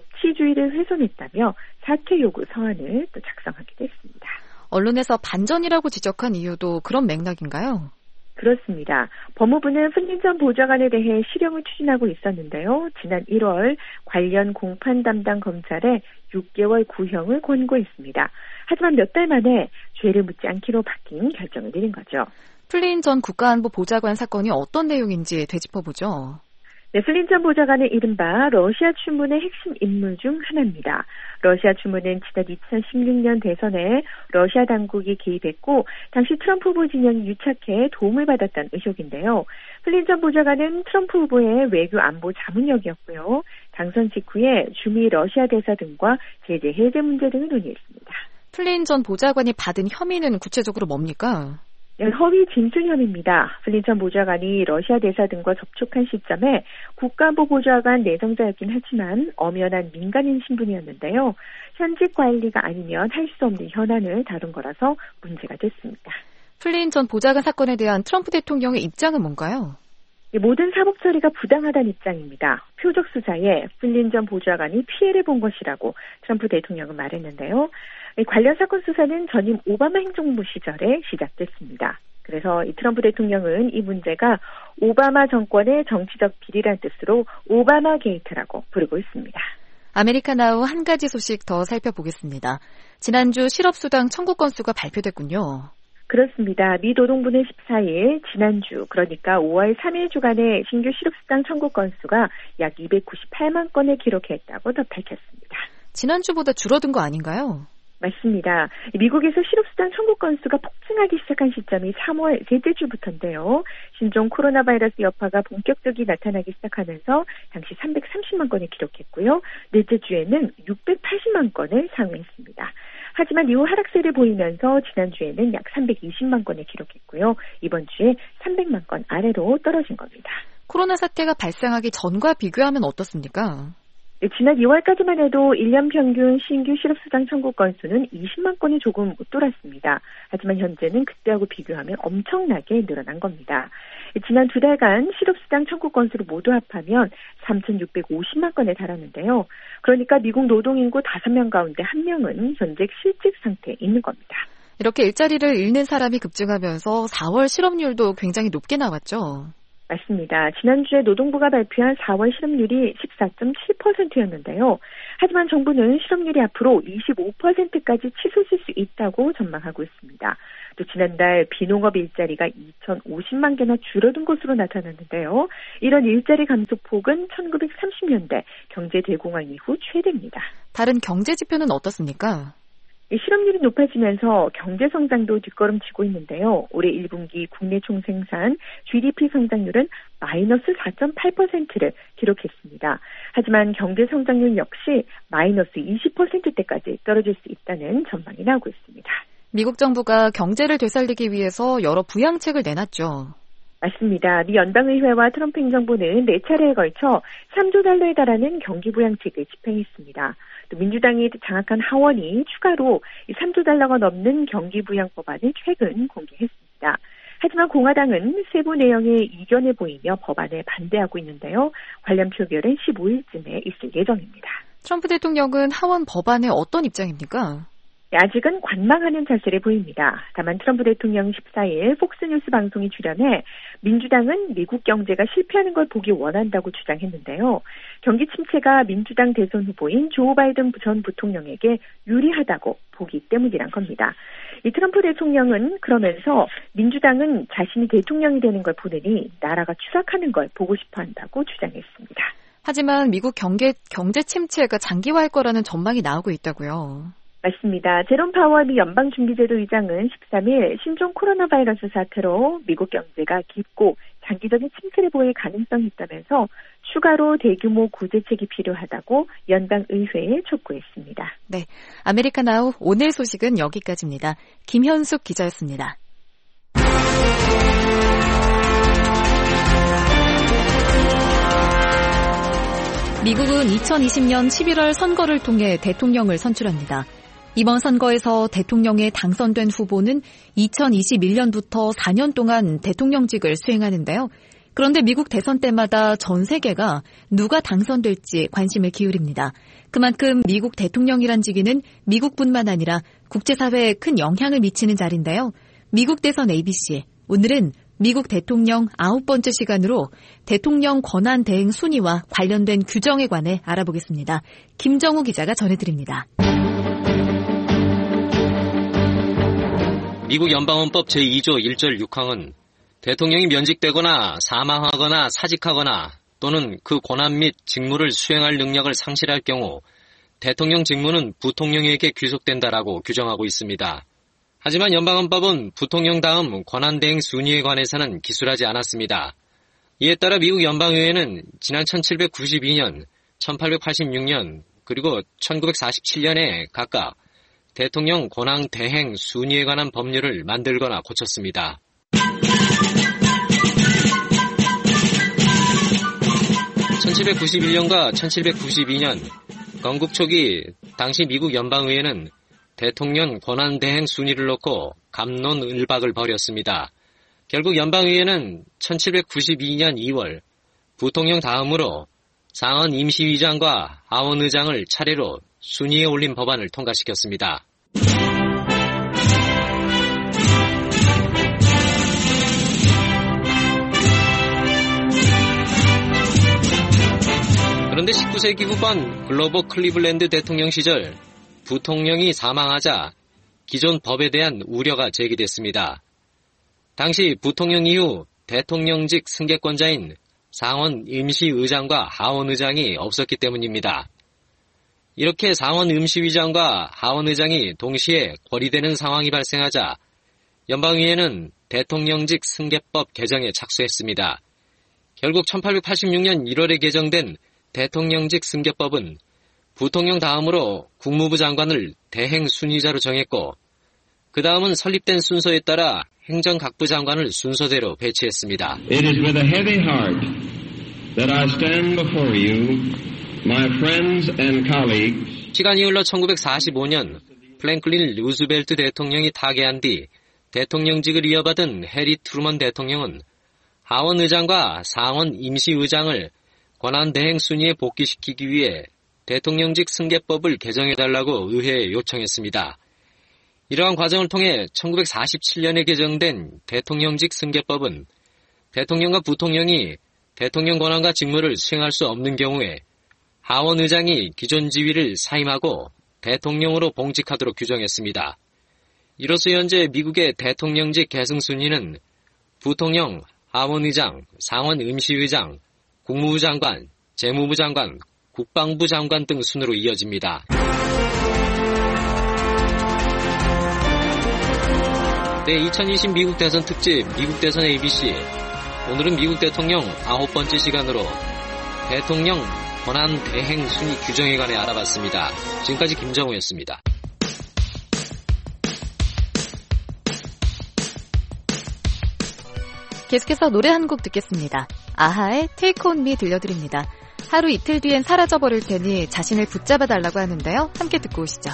법치주의를 훼손했다며 사퇴 요구 서한을 또 작성하기도 했습니다. 언론에서 반전이라고 지적한 이유도 그런 맥락인가요? 그렇습니다. 법무부는 플린 전 보좌관에 대해 실형을 추진하고 있었는데요. 지난 1월 관련 공판 담당 검찰에 6개월 구형을 권고했습니다. 하지만 몇 달 만에 죄를 묻지 않기로 바뀐 결정을 내린 거죠. 플린 전 국가안보 보좌관 사건이 어떤 내용인지 되짚어보죠. 네, 플린 전 보좌관은 이른바 러시아 추문의 핵심 인물 중 하나입니다. 러시아 추문은 지난 2016년 대선에 러시아 당국이 개입했고 당시 트럼프 후보 진영이 유착해 도움을 받았다는 의혹인데요. 플린 전 보좌관은 트럼프 후보의 외교 안보 자문역이었고요. 당선 직후에 주미 러시아 대사 등과 제재 해제 문제 등을 논의했습니다. 플린 전 보좌관이 받은 혐의는 구체적으로 뭡니까? 허위 진술 혐의입니다. 플린 전 보좌관이 러시아 대사 등과 접촉한 시점에 국가안보 보좌관 내정자였긴 하지만 엄연한 민간인 신분이었는데요. 현직 관리가 아니면 할 수 없는 현안을 다룬 거라서 문제가 됐습니다. 플린 전 보좌관 사건에 대한 트럼프 대통령의 입장은 뭔가요? 모든 사법 처리가 부당하다는 입장입니다. 표적 수사에 플린 전 보좌관이 피해를 본 것이라고 트럼프 대통령은 말했는데요. 관련 사건 수사는 전임 오바마 행정부 시절에 시작됐습니다. 그래서 이 트럼프 대통령은 이 문제가 오바마 정권의 정치적 비리란 뜻으로 오바마 게이트라고 부르고 있습니다. 아메리카나우 한 가지 소식 더 살펴보겠습니다. 지난주 실업수당 청구 건수가 발표됐군요. 그렇습니다. 미 노동부는 14일 지난주 그러니까 5월 3일 주간의 신규 실업수당 청구 건수가 약 298만 건을 기록했다고 더 밝혔습니다. 지난주보다 줄어든 거 아닌가요? 맞습니다. 미국에서 실업수당 청구 건수가 폭증하기 시작한 시점이 3월 셋째 주부터인데요. 신종 코로나 바이러스 여파가 본격적이 나타나기 시작하면서 당시 330만 건을 기록했고요. 넷째 주에는 680만 건을 상회했습니다. 하지만 이후 하락세를 보이면서 지난주에는 약 320만 건을 기록했고요. 이번 주에 300만 건 아래로 떨어진 겁니다. 코로나 사태가 발생하기 전과 비교하면 어떻습니까? 지난 2월까지만 해도 1년 평균 신규 실업수당 청구 건수는 20만 건이 조금 웃돌았습니다. 하지만 현재는 그때하고 비교하면 엄청나게 늘어난 겁니다. 지난 두 달간 실업수당 청구 건수를 모두 합하면 3,650만 건에 달하는데요. 그러니까 미국 노동인구 5명 가운데 1명은 현재 실직 상태에 있는 겁니다. 이렇게 일자리를 잃는 사람이 급증하면서 4월 실업률도 굉장히 높게 나왔죠. 맞습니다. 지난주에 노동부가 발표한 4월 실업률이 14.7%였는데요. 하지만 정부는 실업률이 앞으로 25%까지 치솟을 수 있다고 전망하고 있습니다. 또 지난달 비농업 일자리가 2,050만 개나 줄어든 것으로 나타났는데요. 이런 일자리 감소폭은 1930년대 경제 대공황 이후 최대입니다. 다른 경제 지표는 어떻습니까? 실업률이 높아지면서 경제 성장도 뒷걸음치고 있는데요. 올해 1분기 국내 총생산 GDP 성장률은 마이너스 4.8%를 기록했습니다. 하지만 경제 성장률 역시 마이너스 20%대까지 떨어질 수 있다는 전망이 나오고 있습니다. 미국 정부가 경제를 되살리기 위해서 여러 부양책을 내놨죠. 맞습니다. 미 연방의회와 트럼프 행정부는 4차례에 걸쳐 3조 달러에 달하는 경기 부양책을 집행했습니다. 또 민주당이 장악한 하원이 추가로 3조 달러가 넘는 경기 부양 법안을 최근 공개했습니다. 하지만 공화당은 세부 내용에 이견을 보이며 법안에 반대하고 있는데요. 관련 표결은 15일쯤에 있을 예정입니다. 트럼프 대통령은 하원 법안에 어떤 입장입니까? 아직은 관망하는 자세를 보입니다. 다만 트럼프 대통령이 14일 폭스뉴스 방송에 출연해 민주당은 미국 경제가 실패하는 걸 보기 원한다고 주장했는데요. 경기 침체가 민주당 대선 후보인 조 바이든 전 부통령에게 유리하다고 보기 때문이란 겁니다. 이 트럼프 대통령은 그러면서 민주당은 자신이 대통령이 되는 걸 보느니 나라가 추락하는 걸 보고 싶어 한다고 주장했습니다. 하지만 미국 경제 침체가 장기화할 거라는 전망이 나오고 있다고요. 맞습니다. 제롬 파월 미 연방준비제도 의장은 13일 신종 코로나 바이러스 사태로 미국 경제가 깊고 장기적인 침체를 보일 가능성이 있다면서 추가로 대규모 구제책이 필요하다고 연방 의회에 촉구했습니다. 네, 아메리카나우 오늘 소식은 여기까지입니다. 김현숙 기자였습니다. 미국은 2020년 11월 선거를 통해 대통령을 선출합니다. 이번 선거에서 대통령에 당선된 후보는 2021년부터 4년 동안 대통령직을 수행하는데요. 그런데 미국 대선 때마다 전 세계가 누가 당선될지 관심을 기울입니다. 그만큼 미국 대통령이란 직위는 미국뿐만 아니라 국제사회에 큰 영향을 미치는 자리인데요. 미국 대선 ABC, 오늘은 미국 대통령 9번째 시간으로 대통령 권한 대행 순위와 관련된 규정에 관해 알아보겠습니다. 김정우 기자가 전해드립니다. 미국 연방헌법 제2조 1절 6항은 대통령이 면직되거나 사망하거나 사직하거나 또는 그 권한 및 직무를 수행할 능력을 상실할 경우 대통령 직무는 부통령에게 귀속된다라고 규정하고 있습니다. 하지만 연방헌법은 부통령 다음 권한대행 순위에 관해서는 기술하지 않았습니다. 이에 따라 미국 연방의회는 지난 1792년, 1886년 그리고 1947년에 각각 대통령 권한 대행 순위에 관한 법률을 만들거나 고쳤습니다. 1791년과 1792년 건국 초기 당시 미국 연방의회는 대통령 권한 대행 순위를 놓고 갑론을박을 벌였습니다. 결국 연방의회는 1792년 2월 부통령 다음으로 상원 임시의장과 하원의장을 차례로 순위에 올린 법안을 통과시켰습니다. 그런데 19세기 후반 글로버 클리블랜드 대통령 시절 부통령이 사망하자 기존 법에 대한 우려가 제기됐습니다. 당시 부통령 이후 대통령직 승계권자인 상원 임시의장과 하원의장이 없었기 때문입니다. 이렇게 상원 임시의장과 하원의장이 동시에 거리되는 상황이 발생하자 연방의회는 대통령직 승계법 개정에 착수했습니다. 결국 1886년 1월에 개정된 대통령직 승계법은 부통령 다음으로 국무부 장관을 대행 순위자로 정했고 그 다음은 설립된 순서에 따라 행정각부 장관을 순서대로 배치했습니다. It is with a heavy heart that I stand before you, my friends and colleagues. 시간이 흘러 1945년 플랭클린 루즈벨트 대통령이 타계한 뒤 대통령직을 이어받은 해리 트루먼 대통령은 하원의장과 상원 임시의장을 권한대행 순위에 복귀시키기 위해 대통령직 승계법을 개정해달라고 의회에 요청했습니다. 이러한 과정을 통해 1947년에 개정된 대통령직 승계법은 대통령과 부통령이 대통령 권한과 직무를 수행할 수 없는 경우에 하원의장이 기존 지위를 사임하고 대통령으로 봉직하도록 규정했습니다. 이로써 현재 미국의 대통령직 계승 순위는 부통령, 하원의장, 상원 임시의장, 국무부 장관, 재무부 장관, 국방부 장관 등 순으로 이어집니다. 네, 2020 미국 대선 특집 미국 대선 ABC. 오늘은 미국 대통령 9번째 시간으로 대통령 권한 대행 순위 규정에 관해 알아봤습니다. 지금까지 김정우였습니다. 계속해서 노래 한 곡 듣겠습니다. 아하의 Take On Me 들려드립니다. 하루 이틀 뒤엔 사라져버릴 테니 자신을 붙잡아달라고 하는데요. 함께 듣고 오시죠.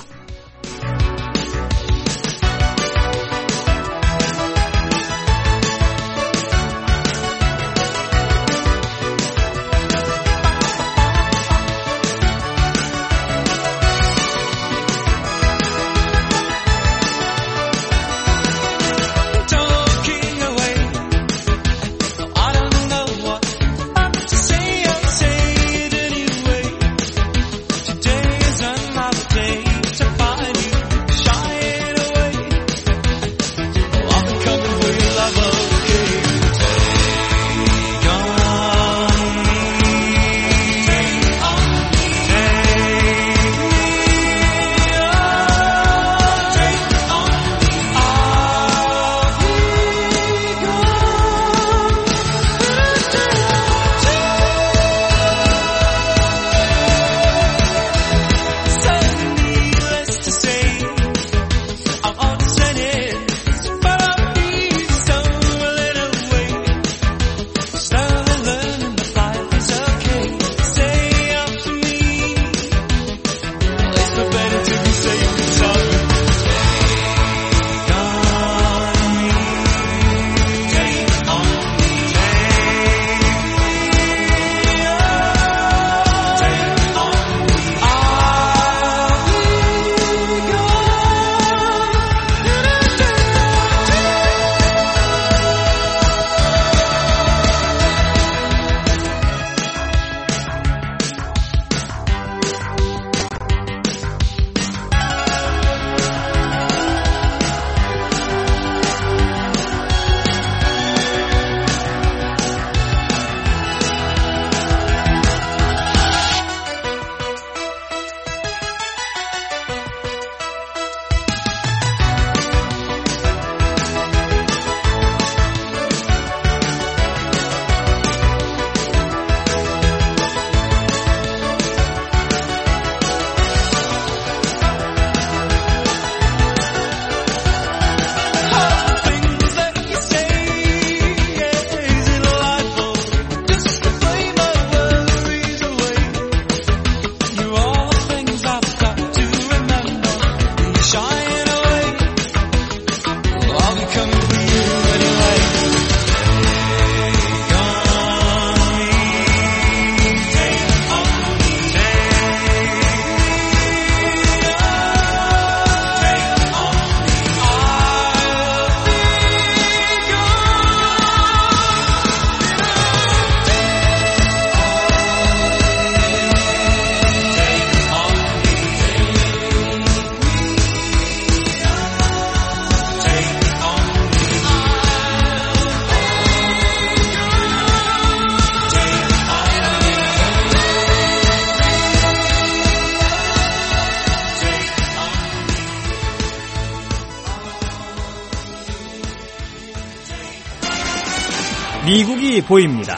미국이 보입니다.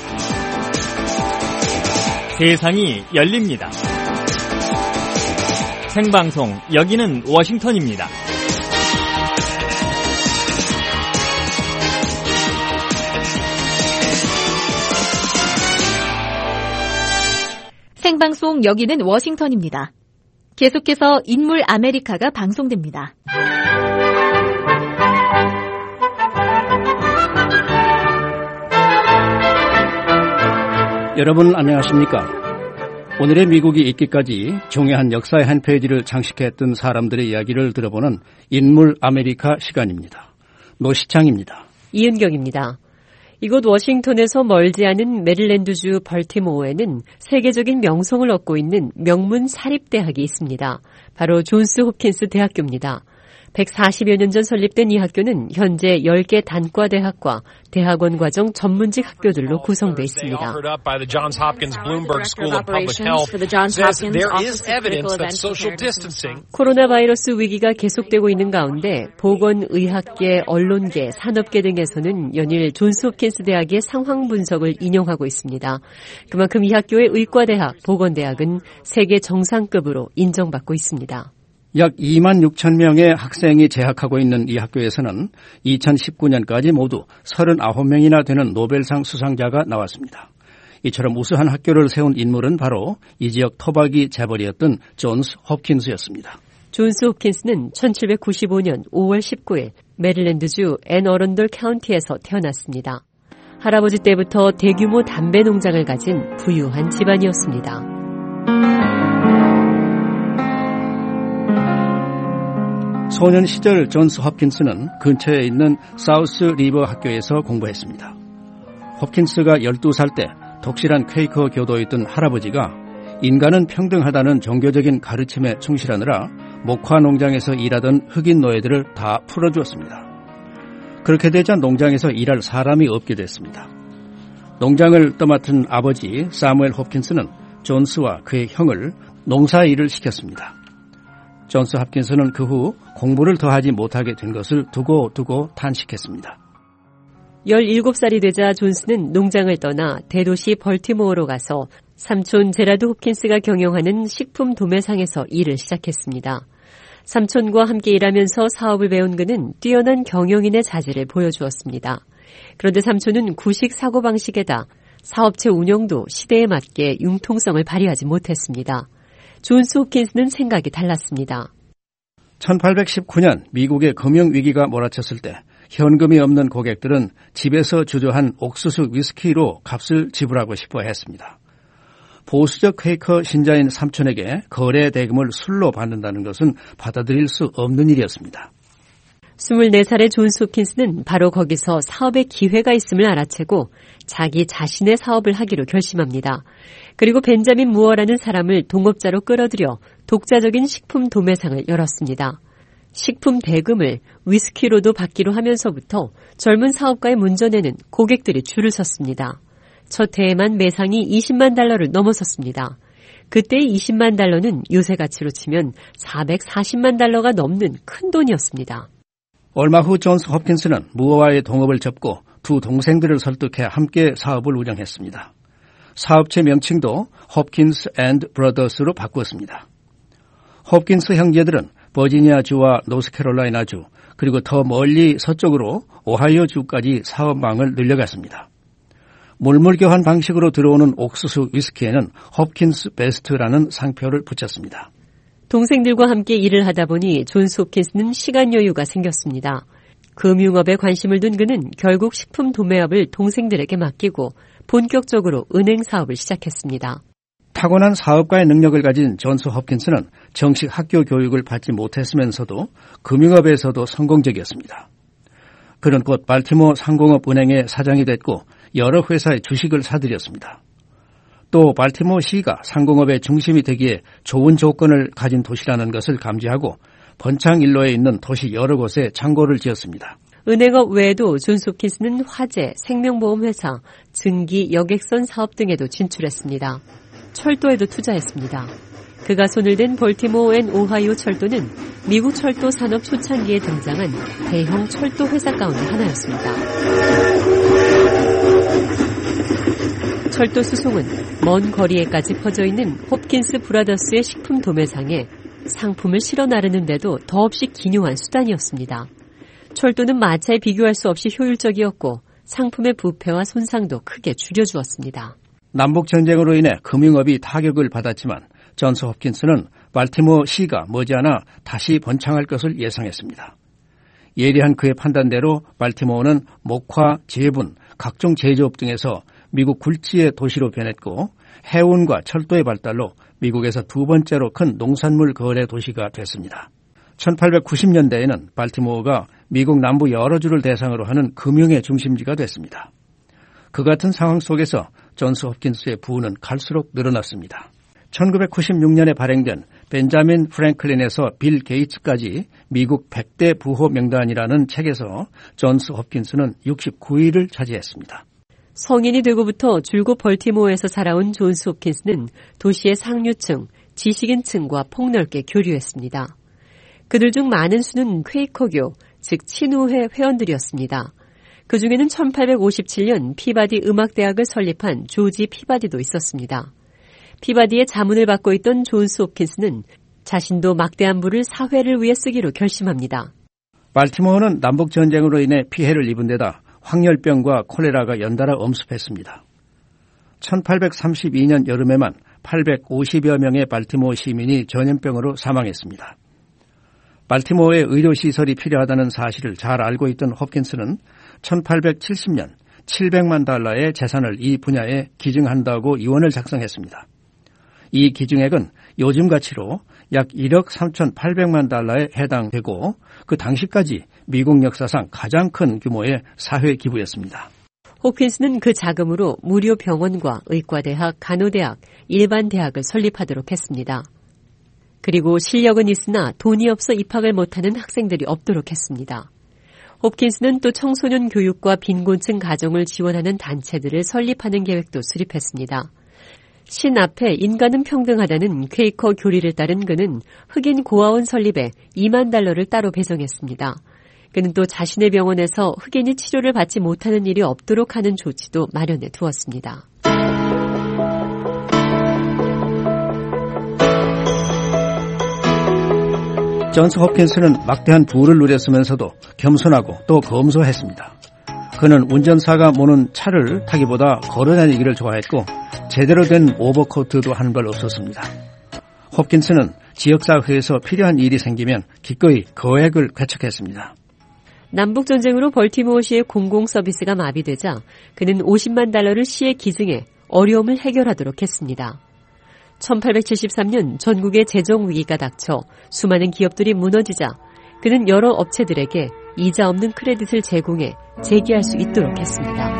세상이 열립니다. 생방송, 여기는 워싱턴입니다. 생방송, 여기는 워싱턴입니다. 계속해서 인물 아메리카가 방송됩니다. 여러분 안녕하십니까? 오늘의 미국이 있기까지 중요한 역사의 한 페이지를 장식했던 사람들의 이야기를 들어보는 인물 아메리카 시간입니다. 노시창입니다. 이은경입니다. 이곳 워싱턴에서 멀지 않은 메릴랜드주 벌티모어에는 세계적인 명성을 얻고 있는 명문 사립대학이 있습니다. 바로 존스 홉킨스 대학교입니다. 140여 년 전 설립된 이 학교는 현재 10개 단과대학과 대학원 과정 전문직 학교들로 구성되어 있습니다. 코로나 바이러스 위기가 계속되고 있는 가운데 보건의학계, 언론계, 산업계 등에서는 연일 존스 홉킨스 대학의 상황 분석을 인용하고 있습니다. 그만큼 이 학교의 의과대학, 보건대학은 세계 정상급으로 인정받고 있습니다. 약 2만 6천 명의 학생이 재학하고 있는 이 학교에서는 2019년까지 모두 39명이나 되는 노벨상 수상자가 나왔습니다. 이처럼 우수한 학교를 세운 인물은 바로 이 지역 토박이 재벌이었던 존스 홉킨스였습니다. 존스 홉킨스는 1795년 5월 19일 메릴랜드주 앤 어런돌 카운티에서 태어났습니다. 할아버지 때부터 대규모 담배 농장을 가진 부유한 집안이었습니다. 소년 시절 존스 홉킨스는 근처에 있는 사우스 리버 학교에서 공부했습니다. 홉킨스가 12살 때 독실한 퀘이커 교도였던 할아버지가 인간은 평등하다는 종교적인 가르침에 충실하느라 목화 농장에서 일하던 흑인 노예들을 다 풀어주었습니다. 그렇게 되자 농장에서 일할 사람이 없게 됐습니다. 농장을 떠맡은 아버지 사무엘 홉킨스는 존스와 그의 형을 농사 일을 시켰습니다. 존스 홉킨스는 그 후 공부를 더하지 못하게 된 것을 두고 탄식했습니다. 17살이 되자 존스는 농장을 떠나 대도시 벌티모어로 가서 삼촌 제라드 홉킨스가 경영하는 식품 도매상에서 일을 시작했습니다. 삼촌과 함께 일하면서 사업을 배운 그는 뛰어난 경영인의 자질을 보여주었습니다. 그런데 삼촌은 구식 사고방식에다 사업체 운영도 시대에 맞게 융통성을 발휘하지 못했습니다. 존스 홉킨스는 생각이 달랐습니다. 1819년 미국의 금융위기가 몰아쳤을 때 현금이 없는 고객들은 집에서 주조한 옥수수 위스키로 값을 지불하고 싶어 했습니다. 보수적 퀘이커 신자인 삼촌에게 거래 대금을 술로 받는다는 것은 받아들일 수 없는 일이었습니다. 24살의 존스 홉킨스는 바로 거기서 사업의 기회가 있음을 알아채고 자기 자신의 사업을 하기로 결심합니다. 그리고 벤자민 무어라는 사람을 동업자로 끌어들여 독자적인 식품 도매상을 열었습니다. 식품 대금을 위스키로도 받기로 하면서부터 젊은 사업가의 문전에는 고객들이 줄을 섰습니다. 첫 해에만 매상이 $20만 넘어섰습니다. 그때의 $20만 요새 가치로 치면 $440만 넘는 큰 돈이었습니다. 얼마 후 존스 홉킨스는 무어와의 동업을 접고 두 동생들을 설득해 함께 사업을 운영했습니다. 사업체 명칭도 홉킨스 앤드 브러더스로 바꾸었습니다. 홉킨스 형제들은 버지니아주와 노스캐롤라이나주 그리고 더 멀리 서쪽으로 오하이오주까지 사업망을 늘려갔습니다. 물물교환 방식으로 들어오는 옥수수 위스키에는 홉킨스 베스트라는 상표를 붙였습니다. 동생들과 함께 일을 하다 보니 존스 홉킨스는 시간 여유가 생겼습니다. 금융업에 관심을 둔 그는 결국 식품 도매업을 동생들에게 맡기고 본격적으로 은행 사업을 시작했습니다. 타고난 사업가의 능력을 가진 존스 홉킨스는 정식 학교 교육을 받지 못했으면서도 금융업에서도 성공적이었습니다. 그는 곧 발티모어 상공업은행의 사장이 됐고 여러 회사의 주식을 사들였습니다. 또 발티모어 시가 상공업의 중심이 되기에 좋은 조건을 가진 도시라는 것을 감지하고 번창일로에 있는 도시 여러 곳에 창고를 지었습니다. 은행업 외에도 존스 홉킨스는 화재, 생명보험회사, 증기, 여객선 사업 등에도 진출했습니다. 철도에도 투자했습니다. 그가 손을 댄 벌티모어 앤 오하이오 철도는 미국 철도 산업 초창기에 등장한 대형 철도 회사 가운데 하나였습니다. 철도 수송은 먼 거리에까지 퍼져 있는 홉킨스 브라더스의 식품 도매상에 상품을 실어 나르는데도 더없이 기묘한 수단이었습니다. 철도는 마차에 비교할 수 없이 효율적이었고 상품의 부패와 손상도 크게 줄여주었습니다. 남북전쟁으로 인해 금융업이 타격을 받았지만 존스 홉킨스는 발티모어 시가 머지않아 다시 번창할 것을 예상했습니다. 예리한 그의 판단대로 발티모어는 목화, 제분, 각종 제조업 등에서 미국 굴지의 도시로 변했고 해운과 철도의 발달로 미국에서 두 번째로 큰 농산물 거래 도시가 됐습니다. 1890년대에는 발티모어가 미국 남부 여러 주를 대상으로 하는 금융의 중심지가 됐습니다. 그 같은 상황 속에서 존스 홉킨스의 부는 갈수록 늘어났습니다. 1996년에 발행된 벤자민 프랭클린에서 빌 게이츠까지 미국 100대 부호 명단이라는 책에서 존스 홉킨스는 69위를 차지했습니다. 성인이 되고부터 줄곧 벌티모어에서 자라온 존스 홉킨스는 도시의 상류층, 지식인층과 폭넓게 교류했습니다. 그들 중 많은 수는 퀘이커교, 즉 친우회 회원들이었습니다. 그중에는 1857년 피바디 음악대학을 설립한 조지 피바디도 있었습니다. 피바디의 자문을 받고 있던 존스 홉킨스는 자신도 막대한 부를 사회를 위해 쓰기로 결심합니다. 발티모어는 남북전쟁으로 인해 피해를 입은 데다 황열병과 콜레라가 연달아 엄습했습니다. 1832년 여름에만 850여 명의 발티모어 시민이 전염병으로 사망했습니다. 발티모어에 의료시설이 필요하다는 사실을 잘 알고 있던 홉킨스는 1870년 700만 달러의 재산을 이 분야에 기증한다고 유언을 작성했습니다. 이 기증액은 요즘 가치로 약 1억 3,800만 달러에 해당되고 그 당시까지 미국 역사상 가장 큰 규모의 사회 기부였습니다. 홉킨스는 그 자금으로 무료 병원과 의과대학, 간호대학, 일반 대학을 설립하도록 했습니다. 그리고 실력은 있으나 돈이 없어 입학을 못하는 학생들이 없도록 했습니다. 홉킨스는 또 청소년 교육과 빈곤층 가정을 지원하는 단체들을 설립하는 계획도 수립했습니다. 신 앞에 인간은 평등하다는 퀘이커 교리를 따른 그는 흑인 고아원 설립에 2만 달러를 따로 배정했습니다. 그는 또 자신의 병원에서 흑인이 치료를 받지 못하는 일이 없도록 하는 조치도 마련해 두었습니다. 존스 홉킨스는 막대한 부를 누렸으면서도 겸손하고 또 검소했습니다. 그는 운전사가 모는 차를 타기보다 걸어다니기를 좋아했고 제대로 된 오버코트도 한 벌 없었습니다. 홉킨스는 지역사회에서 필요한 일이 생기면 기꺼이 거액을 괴척했습니다. 남북전쟁으로 벌티모어시의 공공서비스가 마비되자 그는 50만 달러를 시에 기증해 어려움을 해결하도록 했습니다. 1873년 전국의 재정위기가 닥쳐 수많은 기업들이 무너지자 그는 여러 업체들에게 이자 없는 크레딧을 제공해 재기할 수 있도록 했습니다.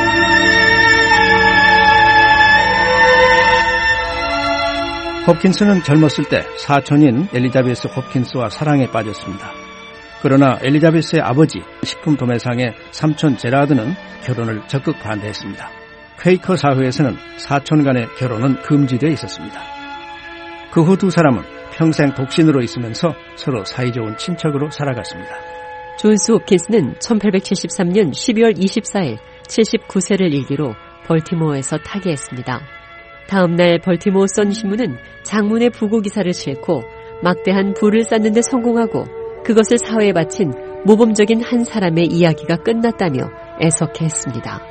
홉킨스는 젊었을 때 사촌인 엘리자베스 홉킨스와 사랑에 빠졌습니다. 그러나 엘리자베스의 아버지 식품 도매상의 삼촌 제라드는 결혼을 적극 반대했습니다. 퀘이커 사회에서는 사촌 간의 결혼은 금지되어 있었습니다. 그 후 두 사람은 평생 독신으로 있으면서 서로 사이좋은 친척으로 살아갔습니다. 존스 홉킨스는 1873년 12월 24일 79세를 일기로 벌티모어에서 타계했습니다. 다음 날 벌티모어 선신문은 장문의 부고 기사를 싣고 막대한 부를 쌓는 데 성공하고 그것을 사회에 바친 모범적인 한 사람의 이야기가 끝났다며 애석해했습니다.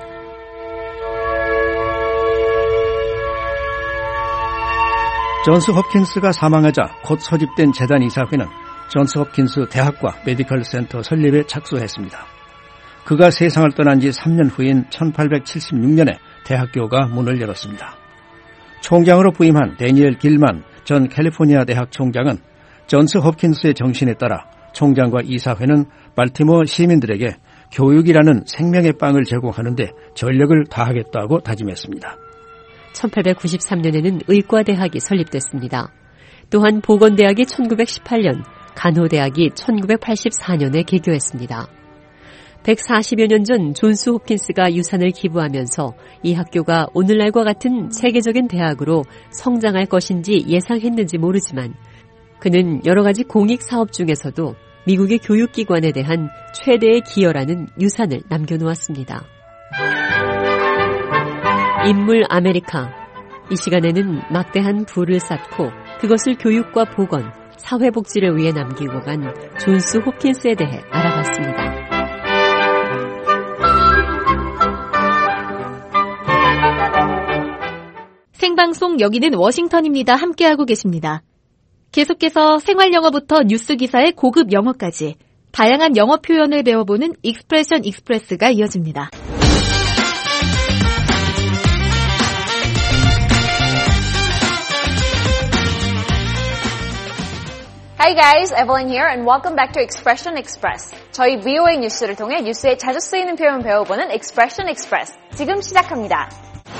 존스 홉킨스가 사망하자 곧 소집된 재단 이사회는 존스 홉킨스 대학과 메디컬 센터 설립에 착수했습니다. 그가 세상을 떠난 지 3년 후인 1876년에 대학교가 문을 열었습니다. 총장으로 부임한 데니엘 길만 전 캘리포니아 대학 총장은 존스 홉킨스의 정신에 따라 총장과 이사회는 발티모어 시민들에게 교육이라는 생명의 빵을 제공하는 데 전력을 다하겠다고 다짐했습니다. 1893년에는 의과대학이 설립됐습니다. 또한 보건대학이 1918년, 간호대학이 1984년에 개교했습니다. 140여 년 전 존스 홉킨스가 유산을 기부하면서 이 학교가 오늘날과 같은 세계적인 대학으로 성장할 것인지 예상했는지 모르지만 그는 여러 가지 공익사업 중에서도 미국의 교육기관에 대한 최대의 기여라는 유산을 남겨놓았습니다. 인물 아메리카. 이 시간에는 막대한 부를 쌓고 그것을 교육과 보건, 사회복지를 위해 남기고 간 존스 홉킨스에 대해 알아봤습니다. 생방송 여기는 워싱턴입니다. 함께하고 계십니다. 계속해서 생활영어부터 뉴스기사의 고급 영어까지 다양한 영어 표현을 배워보는 익스프레션 익스프레스가 이어집니다. Hi guys, Evelyn here and welcome back to Expression Express. 저희 VOA 뉴스를 통해 뉴스에 자주 쓰이는 표현 배워보는 Expression Express. 지금 시작합니다.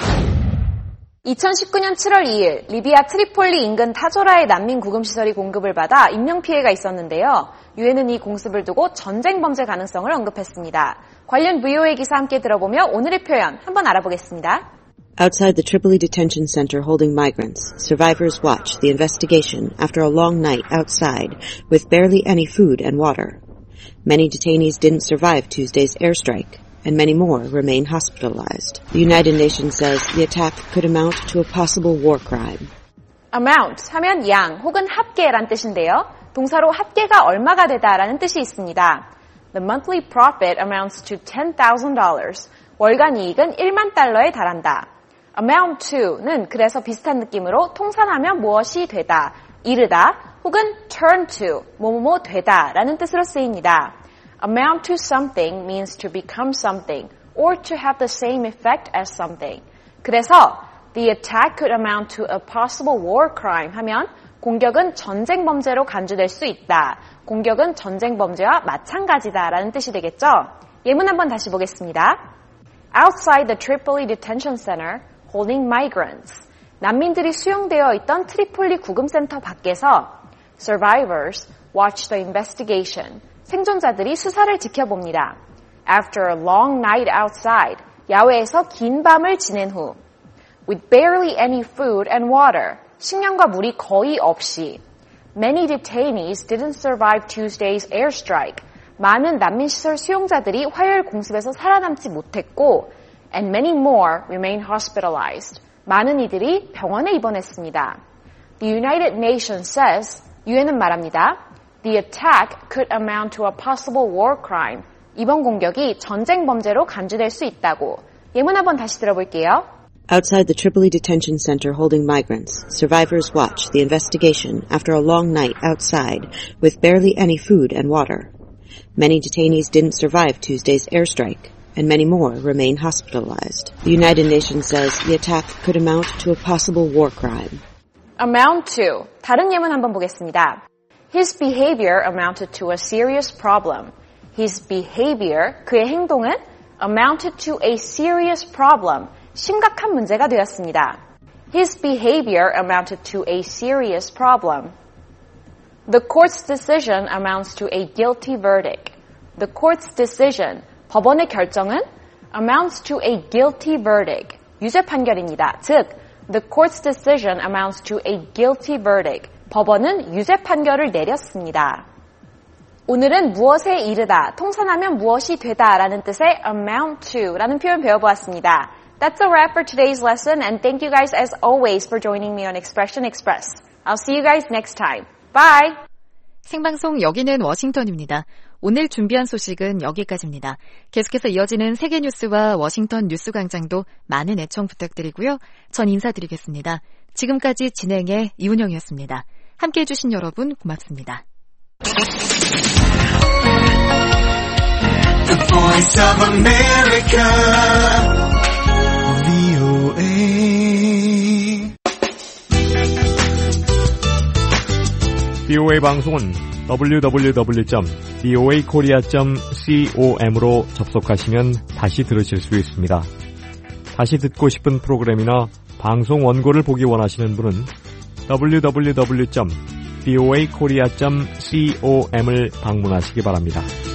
2019년 7월 2일 리비아 트리폴리 인근 타조라의 난민 구금시설이 공급을 받아 인명피해가 있었는데요. 유엔은 이 공습을 두고 전쟁 범죄 가능성을 언급했습니다. 관련 VOA 기사 함께 들어보며 오늘의 표현 한번 알아보겠습니다. Outside the Tripoli detention center holding migrants, survivors watch the investigation after a long night outside with barely any food and water. Many detainees didn't survive Tuesday's airstrike, and many more remain hospitalized. The United Nations says the attack could amount to a possible war crime. Amount 하면 양 혹은 합계란 뜻인데요. 동사로 합계가 얼마가 되다라는 뜻이 있습니다. The monthly profit amounts to $10,000. 월간 이익은 1만 달러에 달한다. amount to는 그래서 비슷한 느낌으로 통산하면 무엇이 되다, 이르다 혹은 turn to, 뭐뭐뭐 되다 라는 뜻으로 쓰입니다. Amount to something means to become something or to have the same effect as something. 그래서 the attack could amount to a possible war crime 하면 공격은 전쟁 범죄로 간주될 수 있다. 공격은 전쟁 범죄와 마찬가지다라는 뜻이 되겠죠? 예문 한번 다시 보겠습니다. Outside the Tripoli detention center holding migrants. 난민들이 수용되어 있던 트리폴리 구금센터 밖에서 survivors watch the investigation. 생존자들이 수사를 지켜봅니다. After a long night outside. 야외에서 긴 밤을 지낸 후. With barely any food and water. 식량과 물이 거의 없이. Many detainees didn't survive Tuesday's airstrike. 많은 난민시설 수용자들이 화요일 공습에서 살아남지 못했고 and many more remain hospitalized. 많은 이들이 병원에 입원했습니다. The United Nations says, 유엔은 말합니다. The attack could amount to a possible war crime. 이번 공격이 전쟁 범죄로 간주될 수 있다고. 예문 한번 다시 들어볼게요. Outside the Tripoli detention center holding migrants, survivors watch the investigation after a long night outside with barely any food and water. Many detainees didn't survive Tuesday's airstrike, and many more remain hospitalized. The United Nations says the attack could amount to a possible war crime. Amount to. 다른 예문 한번 보겠습니다. His behavior amounted to a serious problem. His behavior, 그의 행동은 amounted to a serious problem. 심각한 문제가 되었습니다. His behavior amounted to a serious problem. The court's decision amounts to a guilty verdict. The court's decision, 법원의 결정은 amounts to a guilty verdict. 유죄 판결입니다. 즉, the court's decision amounts to a guilty verdict. 법원은 유죄 판결을 내렸습니다. 오늘은 무엇에 이르다, 통산하면 무엇이 되다 라는 뜻의 amount to 라는 표현 배워보았습니다. That's a wrap for today's lesson and thank you guys as always for joining me on Expression Express. I'll see you guys next time. Bye! 생방송 여기는 워싱턴입니다. 오늘 준비한 소식은 여기까지입니다. 계속해서 이어지는 세계 뉴스와 워싱턴 뉴스 광장도 많은 애청 부탁드리고요. 전 인사드리겠습니다. 지금까지 진행의 이운영이었습니다. 함께해 주신 여러분 고맙습니다. The Voice of America, VOA 방송은 www.voakorea.com으로 접속하시면 다시 들으실 수 있습니다. 다시 듣고 싶은 프로그램이나 방송 원고를 보기 원하시는 분은 www.voakorea.com을 방문하시기 바랍니다.